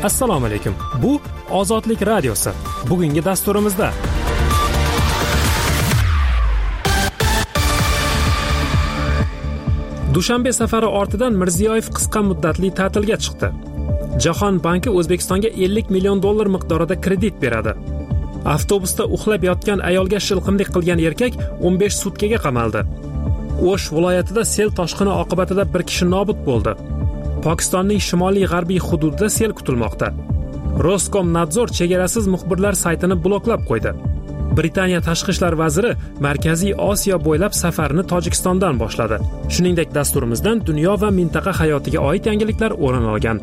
Assalomu alaykum. Bu Ozodlik radiosi. Bugungi dasturimizda Dushanbe safari ortidan Mirziyoyev qisqa muddatli ta'tilga chiqdi. Jahon banki O'zbekistonga 50 million dollar miqdorida kredit beradi. Avtobusda uxlab yotgan ayolga shilqimlik qilgan erkak 15 sutkaga qamaldi. O'sh viloyatida sel toshqini oqibatida bir kishi nobud bo'ldi. Pokistonning shimoliy g'arbiy hududida sel kutilmoqda. Roskomnadzor chegarasiz muxbirlar saytini bloklab qo'ydi. Britaniya tashqi ishlar vaziri Markaziy Osiyo bo'ylab safarini Tojikistondan boshladi. Shuningdek, dasturimizdan dunyo va mintaqa hayotiga oid yangiliklar o'rin olgan.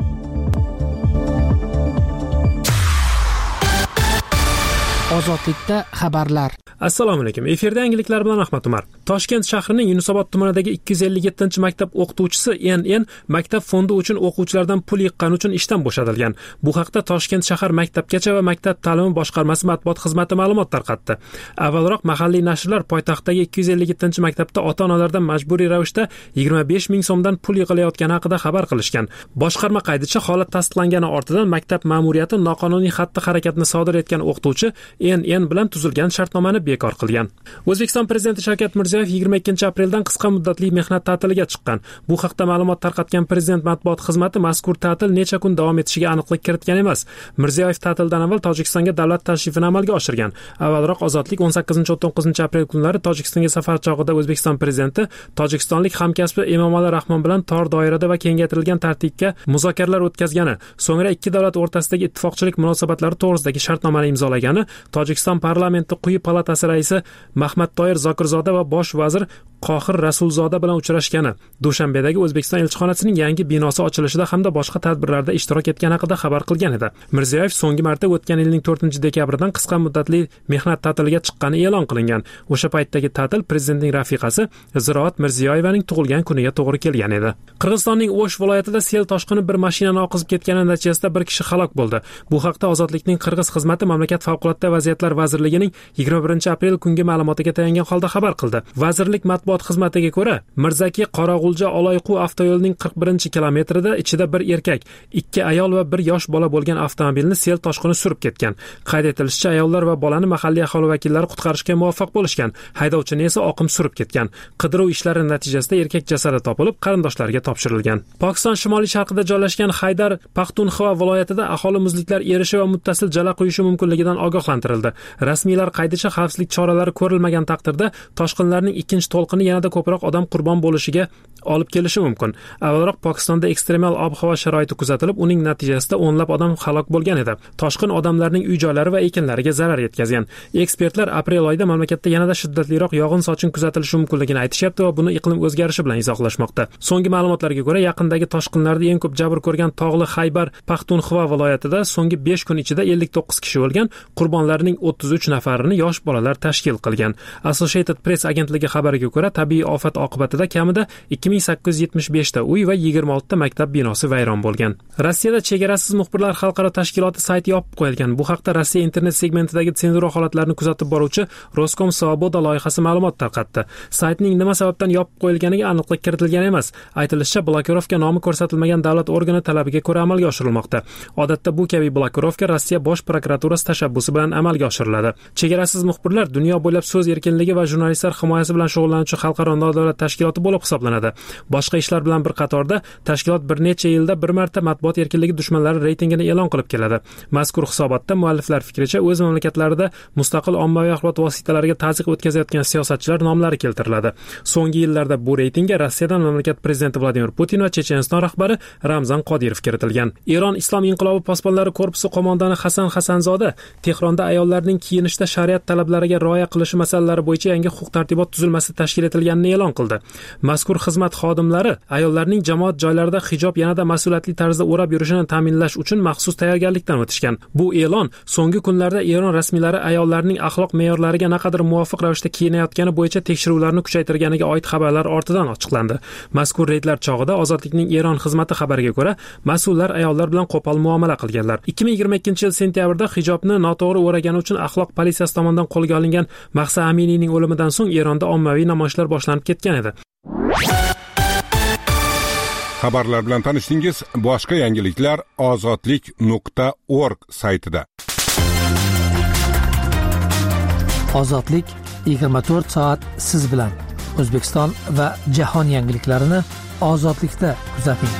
Ozodlikda xabarlar. Assalomu alaykum. Efirda yangiliklar bilan Ahmad Umar. Toshkent shahrining Yunusobod tumanidagi 257-maktab o'qituvchisi NN maktab fondi uchun o'quvchilardan pul yiqqani uchun ishdan bo'shatilgan. Bu haqda Toshkent shahar maktabgacha va maktab ta'limi boshqarmasi matbuot xizmati ma'lumot tarqatdi. Avvalroq mahalliy nashrlar poytaxtdagi 257-maktabda ota-onalardan majburiy ravishda 25 ming so'mdan pul yig'ilayotgani haqida xabar qilishgan. Boshqarma qaydicha holat tasdiqlangani ortidan maktab ma'muriyati noqonuniy xatti-harakatni sodir etgan o'qituvchi NN bilan tuzilgan shartnomani bekor qilgan. O'zbekiston prezidenti Shavkat Mirziyoyev 22-apreldan qisqa muddatli mehnat ta'tiliga chiqqan. Bu haqda ma'lumot tarqatgan prezident matbuot xizmati mazkur ta'til necha kun davom etishiga aniqlik kiritgan emas. Mirziyoyev ta'tildan avval Tojikistonga davlat tashrifini amalga oshirgan. Avvalroq Ozodlik 18-19-aprel kunlari Tojikistonga safar chog'ida O'zbekiston prezidenti tojikistonlik hamkasbi Emomali Rahmon bilan tor doirada va kengaytirilgan tartibga muzokaralar o'tkazgani, so'ngra ikki davlat o'rtasidagi ittifoqchilik munosabatlari to'g'risidagi shartnomani imzolagani, Tojikiston parlamenti quyi palatasi raisi Mahmattoyir Zokirzoda va bosh vazir Qohir Rasulzoda bilan uchrashgani, Dushanbedagi O'zbekiston elchixonasining yangi binosi ochilishida hamda boshqa tadbirlarda ishtirok etgani haqida xabar qilgan edi. Mirziyoyev so'nggi marta o'tgan yilning 4-dekabridan qisqa muddatli mehnat ta'tiliga chiqqani e'lon qilingan. O'sha paytdagi ta'til prezidentning rafiqasi Ziroat Mirziyoyevaning tug'ilgan kuniga to'g'ri kelgan edi. Qirg'izistonning O'sh viloyatida sel toshqini bir mashinani oqizib ketgani natijasida bir kishi halok bo'ldi. Bu haqda Ozodlikning Qirg'iz xizmati mamlakat favqulodda vaziyatlar vazirligining 21-aprel kungi ma'lumotiga tayangan holda xabar qildi. Vazirlik matbuot xizmatiga ko'ra, Mirzaki Qorag'ulja Oloyqu avtoyo'lining 41-kilometrida ichida bir erkak, 2 ayol va 1 yosh bola bo'lgan avtomobilni sel toshqini surib ketgan. Qayd etilishicha, ayollar va bolani mahalliy aholi vakillari qutqarishga muvaffaq bo'lishgan. Haydovchini esa oqim surib ketgan. Qidiruv ishlari natijasida erkak jasadi topilib, qarindoshlariga topshirilgan. Pokiston shimoliy sharqida joylashgan Haydar Paxtunxva viloyatida aholi muzliklar erishi va muttasil jala quyishi mumkinligidan ogohlantirildi. Rasmiylar qaydicha xavfsizlik choralari ko'rilmagan taqdirda toshqinlarning ikkinchi to'lqini yanada ko'proq odam qurbon bo'lishiga olib kelishi mumkin. Avvalroq Pokistonda ekstremal ob-havo sharoiti kuzatilib, uning natijasida o'nlab odam halok bo'lgan edi. Toshqin odamlarning uy-joylari va ekinlariga zarar yetkazgan. Ekspertlar aprel oyida mamlakatda yanada shiddatliroq yog'in-sochin kuzatilishi mumkinligini aytishyapti va buni iqlim o'zgarishi bilan izohlashmoqda. So'nggi ma'lumotlarga ko'ra, yaqindagi toshqinlarda eng ko'p jabr ko'rgan tog'li Xaybar Paxtunxva viloyatida so'nggi 5 kun ichida 59 kishi o'lgan, qurbonlarning 33 nafarini yosh bolalar tashkil qilgan. Associated Press agentligi xabariga ko'ra, tabiiy ofat oqibatida kamida 2875 ta uy va 26 ta maktab binosi vayron bo'lgan. Rossiyada chegarasiz muxbirlar xalqaro tashkiloti sayti yopib qo'yilgan. Bu haqda Rossiya internet segmentidagi senzura holatlarini kuzatib boruvchi Roskom Svoboda loyihasi ma'lumot tarqatdi. Saytning nima sababdan yopib qo'yilganiga aniqlik kiritilgan emas. Aytilishicha, blokirovka nomi ko'rsatilmagan davlat organi talabiga ko'ra amalga oshirilmoqda. Odatda bu kabi blokirovka Rossiya bosh prokuraturasi tashabbusi bilan amalga oshiriladi. Chegarasiz muxbirlar dunyo bo'ylab so'z erkinligi va jurnalistlar himoyasi bilan shug'ullanuvchi xalqaro nodavlat tashkiloti bo'lib hisoblanadi. Boshqa ishlar bilan bir qatorda tashkilot bir necha yilda bir marta matbuot erkinligi dushmanlari reytingini e'lon qilib keladi. Mazkur hisobotda mualliflar fikricha o'z mamlakatlarida mustaqil ommaviy axborot vositalariga ta'ziq o'tkazayotgan siyosatchilar nomlari keltiriladi. So'nggi yillarda bu reytingga Rossiyadan mamlakat prezidenti Vladimir Putin va Checheniston rahbari Ramzan Qodirov kiritilgan. Iron Islom inqilobi posbonlari korpusi qo'mondoni Hasan Hasanzoda Tehronda ayollarning kiyinishda shariat talablariga rioya qilishi masalalari bo'yicha yangi huquq-tartibot tuzilmasi tashkil etilganini e'lon qildi. Mazkur xizmat xodimlari ayollarning jamoat joylarida hijob yanada mas'uliyatli tarzda o'rab yurishini ta'minlash uchun maxsus tayyorgarlikdan o'tishgan. Bu e'lon so'nggi kunlarda Eron rasmiylari ayollarning axloq me'yorlariga naqadar muvofiq ravishda kiyinayotgani bo'yicha tekshiruvlarni kuchaytirganiga oid xabarlar ortidan ochiqlandi. Mazkur reydlar chog'ida Ozodlikning Eron xizmati xabariga ko'ra, mas'ullar ayollar bilan qo'pol muomala qilganlar. 2022-yil sentyabrda hijobni noto'g'ri o'ragani uchun axloq politsiyasi tomonidan qo'lga olingan Mahsa Aminiyning o'limidan so'ng Eronda ommaviy namoyishlar boshlanib ketgan edi. Xabarlar bilan tanishdingiz. Boshqa yangiliklar ozodlik.org saytida. Ozodlik 24 soat siz bilan. O'zbekiston va jahon yangiliklarini Ozodlikda kuzating.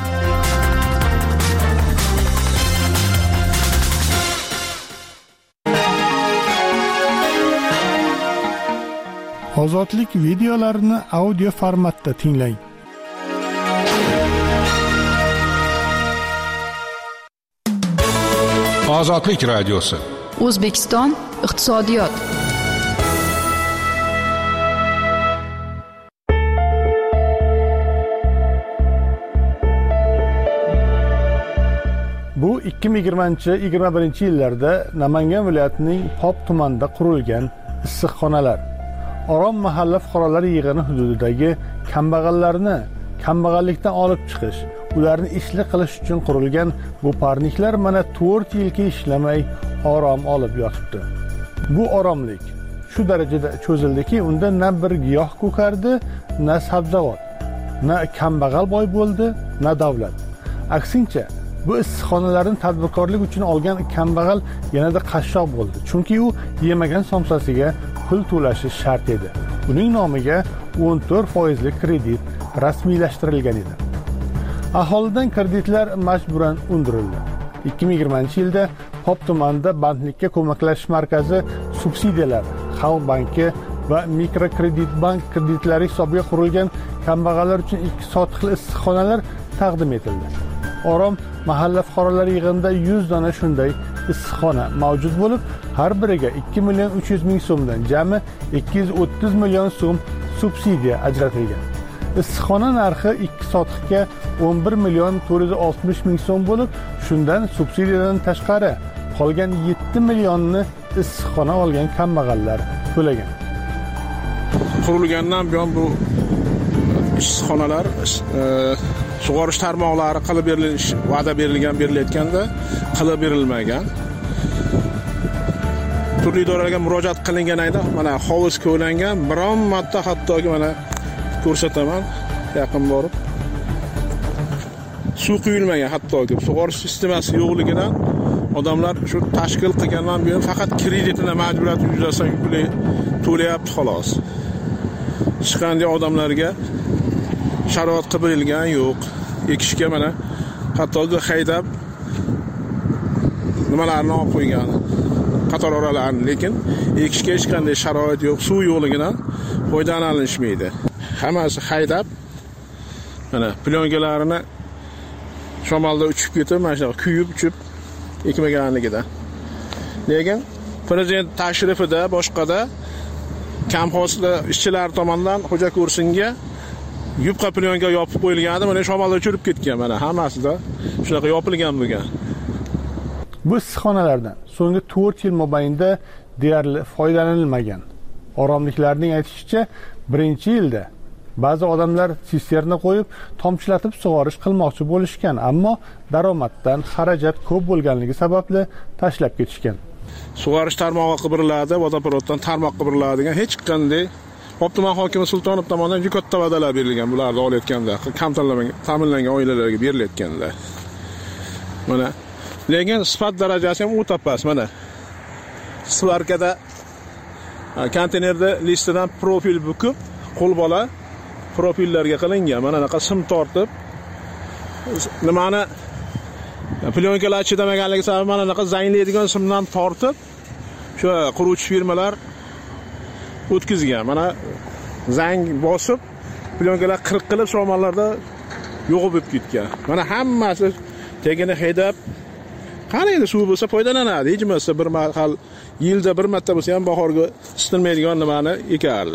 Ozodlik videolarini audio formatda tinglang. Ozodlik radiosi. O'zbekiston iqtisodiyot. Bu 2020-2021 yillarda Namangan viloyatining Pop tumanida qurilgan issiqxonalar Orom mahalla fuqarolar yig'ini hududidagi kambag'allarni kambag'allikdan olib chiqish, ularni ishli qilish uchun qurilgan bu parniklar mana 4 yilga ishlamay orom olib yotibdi. Bu oromlik shu darajada cho'zildiki, unda na bir giyoh ko'kardi, na sabzavot, na kambag'al boy bo'ldi, na davlat. Aksincha, bu issiqxonalarni tadbirkorlik uchun olgan kambag'al yanada qashshoq bo'ldi. Chunki u yemagan somsasiga pul to'lashi shart edi. Uning nomiga 14% kredit rasmiylashtirilgan edi. Aholidan kreditlar majburan undirildi. 2020-yilda Pop tumanida bandlikka ko'maklashish markazi subsidiyalar, Xalq banki va mikrokredit bank kreditlari hisobiga qurilgan kambag'allar uchun 2 sotixli issiqxonalar taqdim etildi. Orom mahalla fuqarolar yig'inida 100 dona shunday issiqxona mavjud bo'lib, har biriga 2.300.000 so'mdan jami 230 million so'm subsidiya ajratilgan. Issiqxona narxi 2 sotixga 11.460.000 so'm bo'lib, shundan subsidiyadan tashqari qolgan 7 millionni issiqxona olgan kambag'allar to'lagan. Qurilgandan buyon bu issiqxonalar sug'orish tarmoqlari qilib berilish va'da berilayotganda qilib berilmagan. Turli idoralarga murojaat qilinganida mana hovuz ko'langan, biron marta hattoki mana ko'rsataman, yaqin borib suv quyilmagan, hattoki sug'orish sistemasi yo'qligidan odamlar shu tashkil qilgandan buyon faqat kreditini majburiyat yuzasidan to'layapti xolos. Hech qanday odamlarga sharoit qilib berilgan yo'q. Ekishga mana hattoki haydab nimalarni olib qo'ygan, qator oralarni, lekin ekishga hech qanday sharoit yo'q, suv yo'qligidan foydalanilmaydi. Hammasi haydab mana plyongalarini shamolda uchib ketib, mana shu kuyib uchib ekmaganligidan. Lekin prezident tashrifida boshqada kamxozlar ishchilar tomonidan Xo'ja Ko'rsinga yupqa plyonga yopib qo'yilgandi, mana shamolda uchirib ketgan, mana hammasida shunaqa yopilgan bo'lgan. Bu issiqxonalardan so'nggi 4 yil mobaynida deyarli foydalanilmagan. Oromliklarning aytishicha, birinchi yilda ba'zi odamlar sisterna qo'yib, tomchilatib sug'orish qilmoqchi bo'lishgan, ammo daromaddan xarajat ko'p bo'lganligi sababli tashlab ketishgan. Sug'orish tarmog'i qibiriladi, vodoprovoddan tarmoq qibiriladigan hech qanday Pop tuman hokimi Sultonov tomonidan juda katta va'dalar berilgan, bularni olayotganda, kam ta'minlangan oilalarga berilayotganda. Mana lekin sifat darajasi ham o'ta past. Mana svarkada konteynerda listidan profil bukib, qo'lbola profillarga qilingan. Mana bunaqa sim tortib, nimani plyonkalar chidamaganligi sabab mana bunaqa zanglaydigan simdan tortib, shu quruvchi firmalar o'tkazgan. Mana zang bosib, plyonkalar qirq qilib somonlarda yo'q bo'lib ketgan. Mana hammasi tegini haydab, qani endi suv bo'lsa foydalanadi. Hech bo'lmasa bir mahal yilda bir marta bo'lsa ham bahorga istilmaydigan nimani ekardi.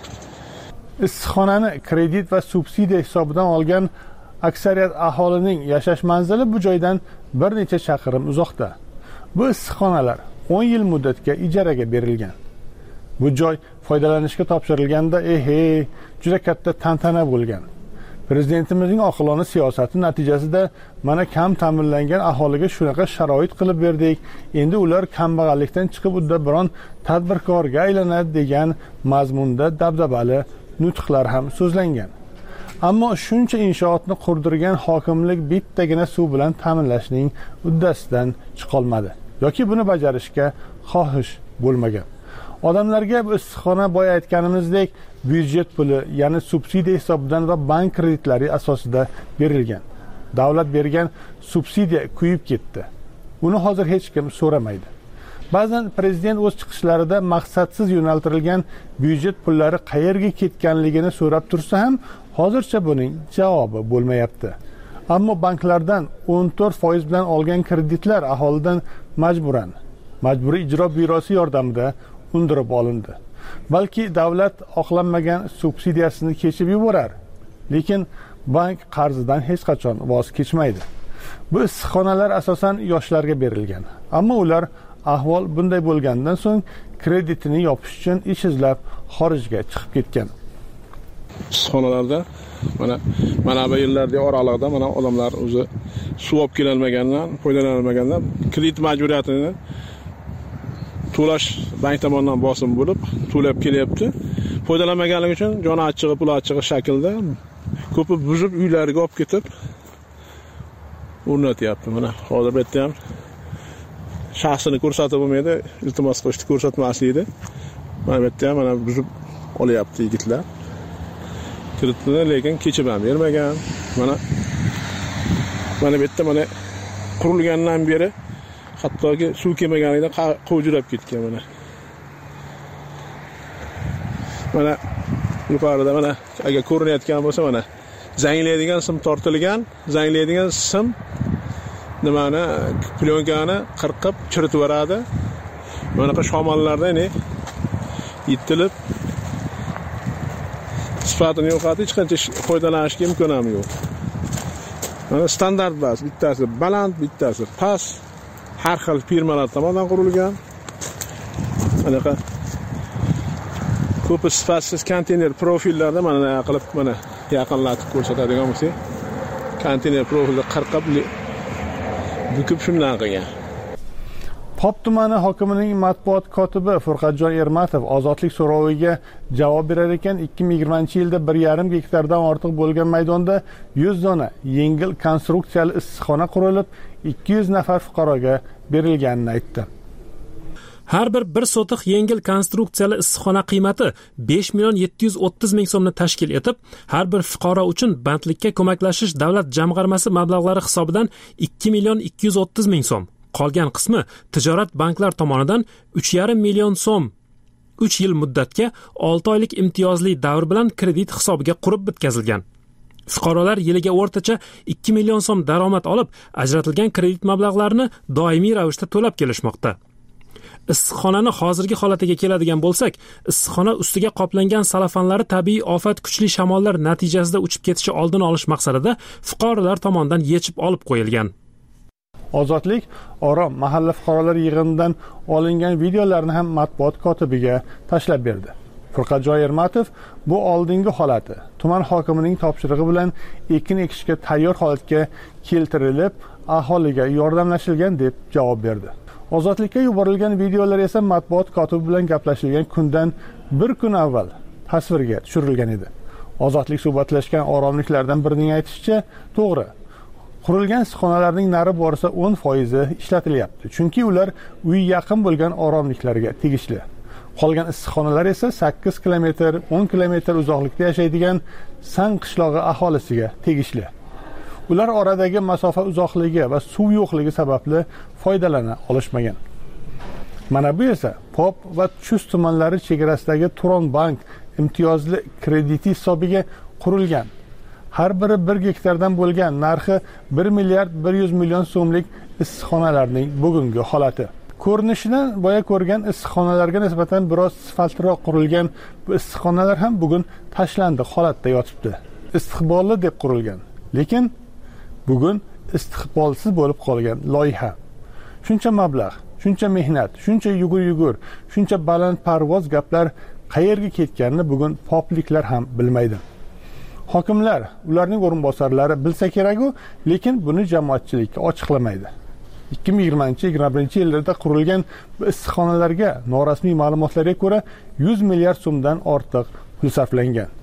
Issiqxonani kredit va subsidiya hisobidan olgan aksariyat aholining yashash manzili bu joydan bir necha chaqirim uzoqda. Bu issiqxonalar 10 yil muddatga ijaraga berilgan. Bu joy foydalanishga topshirilganda juda katta tantana bo'lgan. Prezidentimizning oqilona siyosati natijasida mana kam ta'minlangan aholiga shunaqa sharoit qilib berdik. Endi ular kambag'allikdan chiqib udda biron tadbirkorga aylanadi degan mazmunda dabdabali nutqlar ham so'zlangan. Ammo shuncha inshootni qurdirgan hokimlik bittagina suv bilan ta'minlashning uddasidan chiqolmadi yoki buni bajarishga xohish bo'lmagan. Odamlarga bu issiqxona boya aytganimizdek byudjet puli, ya'ni subsidiya hisobidan va bank kreditlari asosida berilgan. Davlat bergan subsidiya kuyib ketdi. Uni hozir hech kim so'ramaydi. Ba'zan prezident o'z chiqishlarida maqsadsiz yo'naltirilgan byudjet pullari qayerga ketganligini so'rab tursa ham, hozircha buning javobi bo'lmayapti. Ammo banklardan 14% bilan olgan kreditlar aholidan majburiy ijro byurosi yordamida undirib olindi. Balki davlat oqlanmagan subsidiyasini kechib yuborar, lekin bank qarzidan hech qachon voz kechmaydi. Bu issiqxonalar asosan yoshlarga berilgan, ammo ular ahvol bunday bo'lgandan so'ng kreditini yopish uchun ish izlab xorijga chiqib ketgan. Issiqxonalarda mana bu yillarda oralig'ida mana odamlar o'zi suv olib kelolmagandan, foydalanolmagandan kredit majburiyatini to'lash bank tomonidan bosim bo'lib to'lab kelyapti. Foydalanmaganligi uchun joni achchig'i, pul achchig'i shaklda ko'pi buzib uylariga olib ketib o'rnatyapti. Mana hozir bu yerda ham shaxsini ko'rsatib bo'lmaydi, iltimos qilishni ko'rsatmaslikda. Mana bu yerda ham mana buzib olyapti yigitlar. Kreditni lekin kechib ham bermagan. Mana bu yerda mana qurilgandan beri hattoki suv kelmaganidan qovjirab ketgan mana. Mana yuqorida mana agar ko'rinayotgan bo'lsa mana zanglaydigan sim tortilgan, zanglaydigan sim nimani plyonkani qirqib chiritib yuboradi. Bunaqa shamollarda yitilib sifatini yo'qotib hech qancha foydalanishga imkon ham yo'q. Mana standart bas, bittasi baland, bittasi past, har xil firmalar tomonidan qurilgan. Anaqa ko'p sifatsiz konteyner profillarda mana qilib mana yaqinlatib ko'rsatadigan bo'lsak, konteyner profilni qirqib bukib shundan qilgan. Pop tumani hokimining matbuot kotibi Furqatjon Ermatov ozodlik so'roviga javob berar ekan, 2020-yilda 1,5 gektardan ortiq bo'lgan maydonda 100 dona yengil konstruksiyali issiqxona qurilib, 200 nafar fuqaroga berilganini aytdi. Har bir sotiq yengil konstruksiyali issiqxona qiymati 5 million 730 ming so'mni tashkil etib, har bir fuqaro uchun bandlikka ko'maklashish davlat jamg'armasi mablag'lari hisobidan 2 million 230 ming so'm. Qolgan qismi tijorat banklar tomonidan 3,5 million so'm 3 yil muddatga 6 oylik imtiyozli davr bilan kredit hisobiga qurib bitkazilgan. Fuqarolar yiliga o'rtacha 2 million so'm daromad olib, ajratilgan kredit mablag'larini doimiy ravishda to'lab kelishmoqda. Issiqxonani hozirgi holatiga keladigan bo'lsak, issiqxona ustiga qoplangan salafanlari tabiiy ofat kuchli shamollar natijasida uchib ketishi oldini olish maqsadida fuqarolar tomonidan yechib olib qo'yilgan. Ozodlik Orom mahalla fuqarolar yig'inidan olingan videolarni ham matbuot kotibiga tashlab berdi. Furqatjon Ermatov bu oldingi holati tuman hokimining topshirig'i bilan ekin ekishga tayyor holatga keltirilib, aholiga yordamlashilgan deb javob berdi. Ozodlikka yuborilgan videolar esa matbuot kotibi bilan gaplashilgan kundan bir kun avval tasvirga tushirilgan edi. Ozodlik suhbatlashgan oromliklardan birining aytishicha, to'g'ri, qurilgan issiqxonalarning nari borsa 10% ishlatilyapti. Chunki ular uy yaqin bo'lgan oromliklarga tegishli. Qolgan issiqxonalar esa 8 kilometr, 10 kilometr uzoqlikda yashaydigan San qishlog'i aholisiga tegishli. Ular oradagi masofa uzoqligi va suv yo'qligi sababli foydalana olishmagan. Mana bu esa Pop va Chust tumanlari chegarasidagi Turon bank imtiyozli krediti hisobiga qurilgan. Har biri 1 gektardan bo'lgan narxi 1 milliard 100 million so'mlik issiqxonalarning bugungi holati. Ko'rinishidan boya ko'rgan issiqxonalarga nisbatan biroz sifatliroq qurilgan bu issiqxonalar ham bugun tashlandi holatda yotibdi. Istiqbolli deb qurilgan, lekin bugun istiqbolsiz bo'lib qolgan loyiha. Shuncha mablag', shuncha mehnat, shuncha yugur, shuncha baland parvoz gaplar qayerga ketganini bugun popliklar ham bilmaydi. Hokimlar, ularning o'rinbosarlari bilsa kerak-ku, lekin buni jamoatchilikka ochiqlamaydi. 2020-2021 yillarda qurilgan bu issiqxonalarga norasmiy ma'lumotlarga ko'ra 100 milliard so'mdan ortiq pul sarflangan.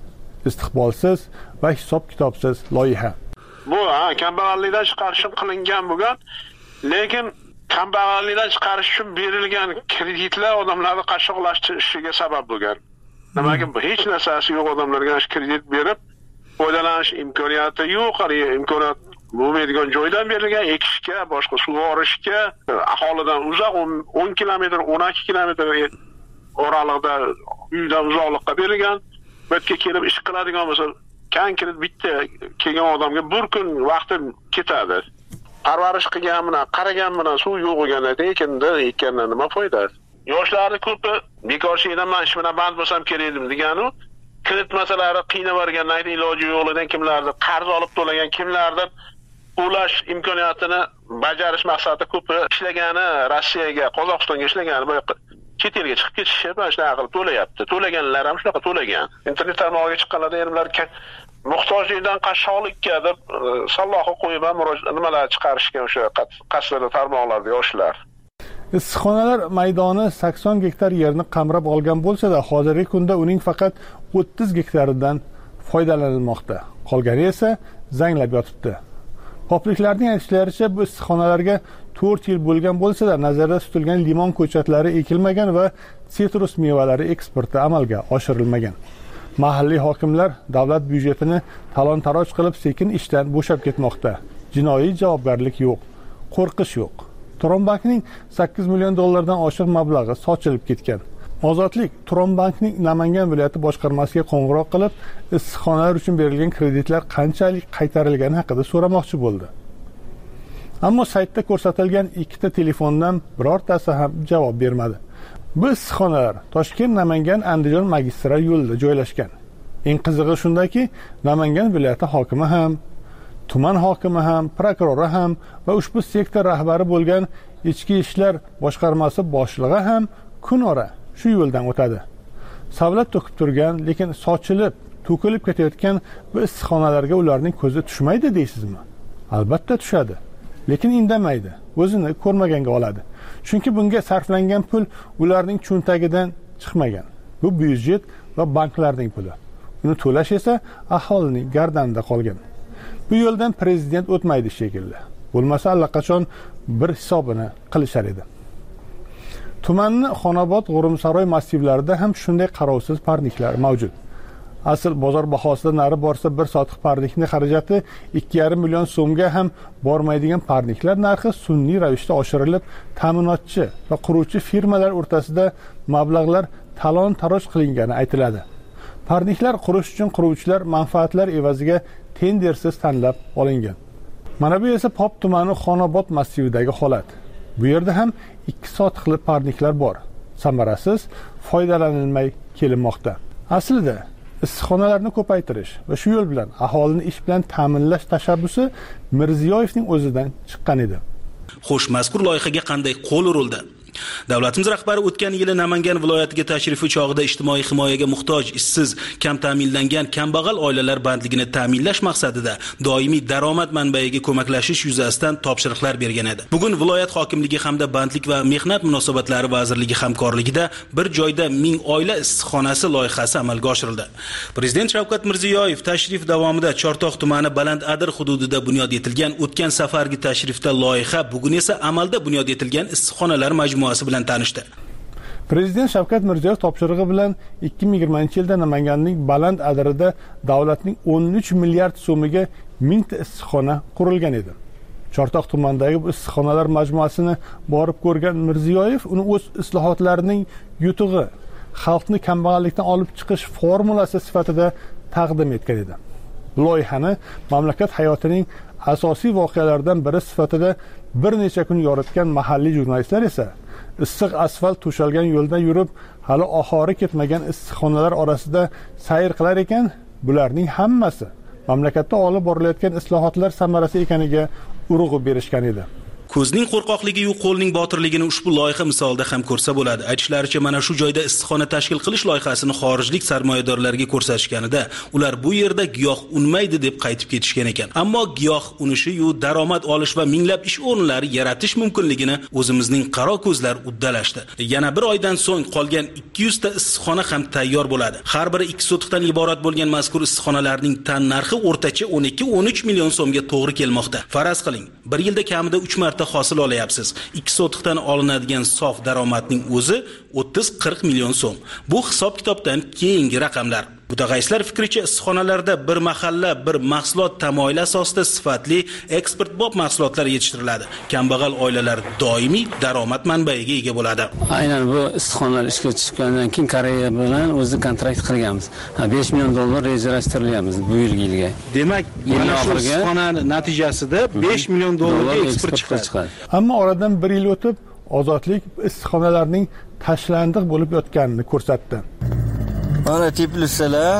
istiqbolsiz va hisob-kitobsiz loyiha. Bu kambag'allikdan chiqarish uchun qilingan bo'lgan, lekin kambag'allikdan chiqarish uchun berilgan kreditlar odamlarni qashshoqlashishiga sabab bo'lgan. Nimaga hech narsasi yo'q odamlarga kredit berib, foydalanish imkoniyati yo'q, imkoniyat bo'lmaydigan joydan berilgan, ekishga, boshqa sug'orishga, aholidan uzoq 10 kilometr, 12 kilometr oralig'ida uydan uzoqlikqa berilgan. Bu yerga kelib ish qiladigan bo'lsa, konkret bitta kelgan odamga bir kun vaqti ketadi. Parvarish qilgan bilan, qaragan bilan suv yo'q bo'lganda ekandan nima foyda? Yoshlarni ko'pi bekorchilikdan men ish bilan band bo'lsam kerak edim deganu, kredit masalalari qiynab o'rgandan iloji yo'qligidan kimlardir qarz olib to'lagan, kimlardir ulash imkoniyatini bajarish maqsadida ko'pi ishlagani Rossiyaga, Qozog'istonga ishlagani bu chet elga chiqib ketishib, mana shunaqa qilib to'layapti. To'laganlar ham shunaqa to'lagan. Internet tarmog'iga chiqqanlarda erimlar muhtojlikdan qashshoqlikka deb salloqi qo'yib ham nimalar chiqarishgan o'sha qasrda tarmoqlarda yoshlar. Issiqxonalar maydoni 80 gektar yerni qamrab olgan bo'lsa-da, hozirgi kunda uning faqat 30 gektaridan foydalanilmoqda. Qolgani esa zanglab yotibdi. Popliklarning aytishlaricha, bu issiqxonalarga 4 yil bo'lgan bo'lsa-da, nazarda tutilgan limon ko'chatlari ekilmagan va sitrus mevalari eksporti amalga oshirilmagan. Mahalliy hokimlar davlat byudjetini talon-taroj qilib sekin ishdan bo'shab ketmoqda. Jinoiy javobgarlik yo'q, qo'rqish yo'q. Turonbankning 8 million dollardan oshiq mablag'i sochilib ketgan. Ozodlik Turonbankning Namangan viloyati boshqarmasiga qo'ng'iroq qilib, issiqxonalar uchun berilgan kreditlar qanchalik qaytarilgani haqida so'ramoqchi bo'ldi. Ammo saytda ko'rsatilgan ikkita telefondan birortasi ham javob bermadi. Bu issiqxonalar Toshkent-Namangan-Andijon magistral yo'lida joylashgan. Eng qizig'i shundaki, Namangan viloyati hokimi ham, tuman hokimi ham, prokurori ham va ushbu sektor rahbari bo'lgan Ichki ishlar boshqarmasi boshlig'i ham kunora shu yo'ldan o'tadi. Savlat to'kib turgan, lekin sochilib, to'kilib ketayotgan bu issiqxonalarga ularning ko'zi tushmaydi deysizmi? Albatta tushadi, lekin indamaydi, o'zini ko'rmaganga oladi. Chunki bunga sarflangan pul ularning cho'ntagidan chiqmagan. Bu byudjet va banklarning puli. Uni to'lash esa aholining gardanida qolgan. Bu yo'ldan prezident o'tmaydi shekilli. Bo'lmasa allaqachon bir hisobini qilishar edi. Tumanning Xonobod, G'urumsaroy massivlarida ham shunday qarovsiz parniklar mavjud. Asl bozor bahosidan nari borsa, bir sotiq parnikning xarajati 2,5 million so'mga ham bormaydigan parniklar narxi sun'iy ravishda oshirilib, ta'minotchi va quruvchi firmalar o'rtasida mablag'lar talon-taroj qilingani aytiladi. Parniklar qurish uchun quruvchilar manfaatlar evaziga tendersiz tanlab olingan. Mana bu esa Pop tumani Xonobod massividagi holat. Bu yerda ham 2 sotiqli parniklar bor. Samarasiz foydalanilmay kelinmoqda. Aslida issiqxonalarni ko'paytirish va shu yo'l bilan aholini ish bilan ta'minlash tashabbusi Mirziyoyevning o'zidan chiqqan edi. Xo'sh, mazkur loyihaga qanday qo'l urildi? Davlatimiz rahbari o'tgan yili Namangan viloyatiga tashrifi chog'ida ijtimoiy himoyaga muhtoj, ishsiz, kam ta'minlangan kambag'al oilalar bandligini ta'minlash maqsadida doimiy daromad manbaiga ko'maklashish yuzasidan topshiriqlar bergan edi. Bugun viloyat hokimligi hamda bandlik va mehnat munosabatlari vazirligi hamkorligida bir joyda 1000 oila issiqxonasi loyihasi amalga oshirildi. Prezident Shavkat Mirziyoyev tashrif davomida Chortoq tumani Balandadir hududida bunyod etilgan o'tgan safargi tashrifda loyiha, bugun esa amalda bunyod etilgan issiqxonalar majmuasi bilan tanishdi. Prezident Shavkat Mirziyoyev topshirig'i bilan 2020-yilda Namanganning Balandadirida davlatning 13 milliard so'miga 1000 ta issiqxona qurilgan edi. Chortoq tumanidagi bu issiqxonalar majmuasini borib ko'rgan Mirziyoyev uni o'z islohotlarining yutug'i, xalqni kambag'allikdan olib chiqish formulasi sifatida taqdim etgan edi. Loyihani mamlakat hayotining asosiy voqealaridan biri sifatida bir necha kun yoritgan mahalliy jurnalistlar esa issiq asfalt to'shalgan yo'ldan yurib, hali oxiri ketmagan issiqxonalar orasida sayr qilar ekan, bularning hammasi mamlakatda olib borilayotgan islohotlar samarasi ekaniga urg'u berishgan edi. Ko'zning qo'rqoqligi-yu qo'lning botirligini ushbu loyiha misolida ham ko'rsa bo'ladi. Aytishlaricha, mana shu joyda issiqxona tashkil qilish loyihasini xorijlik sarmoyadorlarga ko'rsatishganida, ular bu yerda giyoh unmaydi deb qaytib ketishgan ekan. Ammo giyoh unishi-yu daromad olish va minglab ish o'rinlari yaratish mumkinligini o'zimizning qaro ko'zlar uddalashdi. Yana bir oydan so'ng qolgan 200 ta issiqxona ham tayyor bo'ladi. Har biri 2 sotixdan iborat bo'lgan mazkur issiqxonalarning tan narxi o'rtacha 12-13 million so'mga to'g'ri kelmoqda. Faraz qiling, bir yilda kamida 3 marta hosil olayapsiz. 2 sotixdan olinadigan sof daromadning o'zi 30-40 million so'm. Bu hisob-kitobdan keyingi raqamlar. Mutaxassislar fikricha, issiqxonalarda bir mahalla, bir mahsulot tamoyili asosida sifatli eksportbop mahsulotlar yetishtiriladi. Kambag'al oilalar doimiy daromad manbaiga ega bo'ladi. Aynan bu issiqxonalar ishga tushgandan keyin Koreya bilan o'zi kontrakt qilganmiz. 5 million dollar rejalashtiryapmiz bu yilga. Demak, mana shu issiqxona natijasida 5 million dollarga eksport chiqadi. Ammo oradan 1 yil o'tib, ozodlik issiqxonalarning tashlandiq bo'lib yotganini ko'rsatdi. Mana Tbilisilar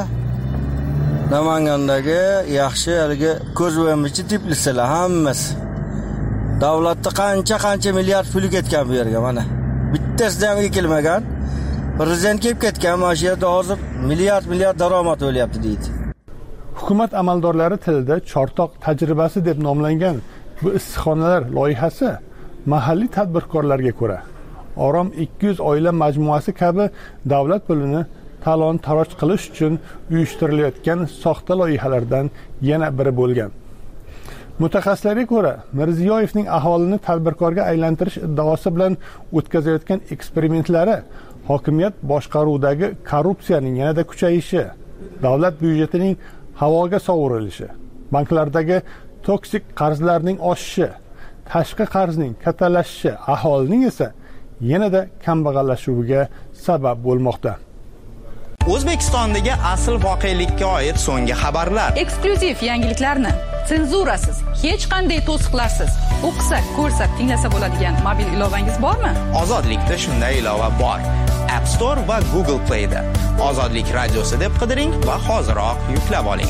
Namangandagi yaxshi haligi ko'zbo'yamchi Tbilisilar hammasi. Davlatda qancha milliard pul ketgan bu yerga mana. Bittasi ham ekilmagan. Prezident kelib ketgan, mana shu yerda hozir milliard daromad bo'lyapti deydi. Hukumat amaldorlari tilida chortoq tajribasi deb nomlangan bu issiqxonalar loyihasi mahalliy tadbirkorlarga ko'ra Orom 200 oila majmuasi kabi davlat pulini talon-taroj qilish uchun uyushtirilayotgan soxta loyihalardan yana biri bo'lgan. Mutaxassislarga ko'ra, Mirziyoyevning aholini tadbirkorga aylantirish iddaosi bilan o'tkazayotgan eksperimentlari hokimiyat boshqaruvidagi korrupsiyaning yanada kuchayishi, davlat byudjetining havoga sovurilishi, banklardagi toksik qarzlarning oshishi, tashqi qarzning kattalashishi, aholining esa yanada kambag'allashuviga sabab bo'lmoqda. O'zbekistondagi asl voqelikka oid so'nggi xabarlar. Eksklyuziv yangiliklarni senzurasiz, hech qanday to'siqlarsiz o'qisa, ko'rsa, tinglasa bo'ladigan mobil ilovangiz bormi? Ozodlikda shunday ilova bor. App Store va Google Play da. Ozodlik radiosi deb qidiring va hoziroq yuklab oling.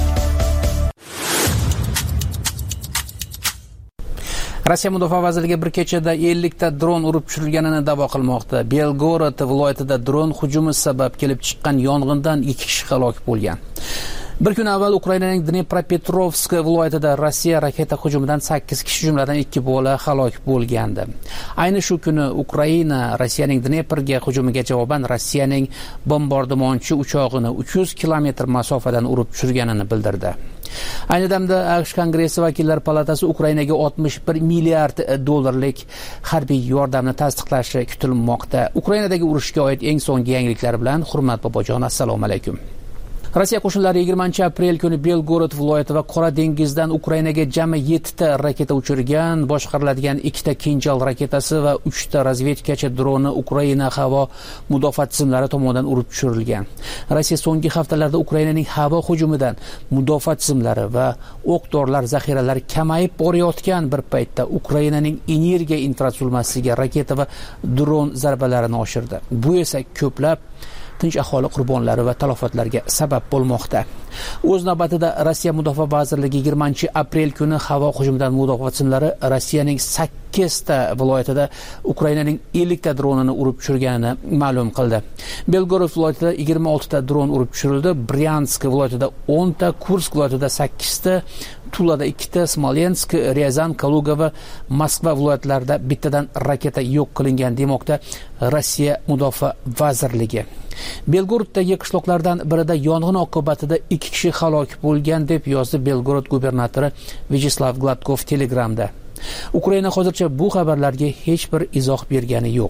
Rossiya Mudofaa vazirligi bir kechada 50 ta dron urib tushirilganini da'vo qilmoqda. Belgorod viloyatida dron hujumi sabab kelib chiqqan yong'indan 2 kishi halok bo'lgan. Bir kun avval Ukrainaning Dnepropetrovsk viloyatida Rossiya raketa hujumidan 8 kishi jumladan 2 bola halok bo'lgandi. Ayni shu kuni Ukraina Rossiyaning Dneprga hujumiga javoban Rossiyaning bombardimonchi uchog'ini 300 kilometr masofadan urib tushirganini bildirdi. Ayni damda AQSh Kongressi vakillar palatasi Ukrainaga 61 milliard dollarlik harbiy yordamni tasdiqlashi kutilmoqda. Ukrainadagi urushga oid eng so'nggi yangiliklar bilan Hurmat Bobojon, assalomu alaykum. Rossiya qo'shinlari 20-aprel kuni Belgorod viloyati va Qora dengizdan Ukrainaga jami 7 ta raketa uchirgan, boshqariladigan 2 ta Kinjal raketasi va 3 ta razvedkachi droni Ukraina havo mudofaa tizimlari tomonidan urib tushirilgan. Rossiya so'nggi haftalarda Ukrainaning havo hujumidan mudofaa tizimlari va o'q-dorilar zaxiralari kamayib borayotgan bir paytda Ukrainaning energiya infratuzilmasiga raketa va dron zarbalarini oshirdi. Bu esa ko'plab tinch aholi qurbonlari va talafotlarga sabab bo'lmoqda. O'z navbatida Rossiya Mudofaa vazirligi 20-aprel kuni havo hujumidan mudofaa tizimlari Rossiyaning 8 ta viloyatida Ukrainaning 50 ta dronini urib tushirganini ma'lum qildi. Belgorod viloyatida 26 ta dron urib tushirildi, Bryansk viloyatida 10 ta, Kursk viloyatida 8 ta, Tulada 2 ta, Smolensk, Ryazan, Kaluga va Moskva viloyatlarida bittadan raketa yo'q qilingan demoqda Rossiya Mudofaa vazirligi. Belgoroddagi qishloqlardan birida yong'in oqibatida 2 kishi halok bo'lgan deb yozdi Belgorod gubernatori Vyacheslav Gladkov Telegramda. Ukraina hozircha bu xabarlarga hech bir izoh bergani yo'q.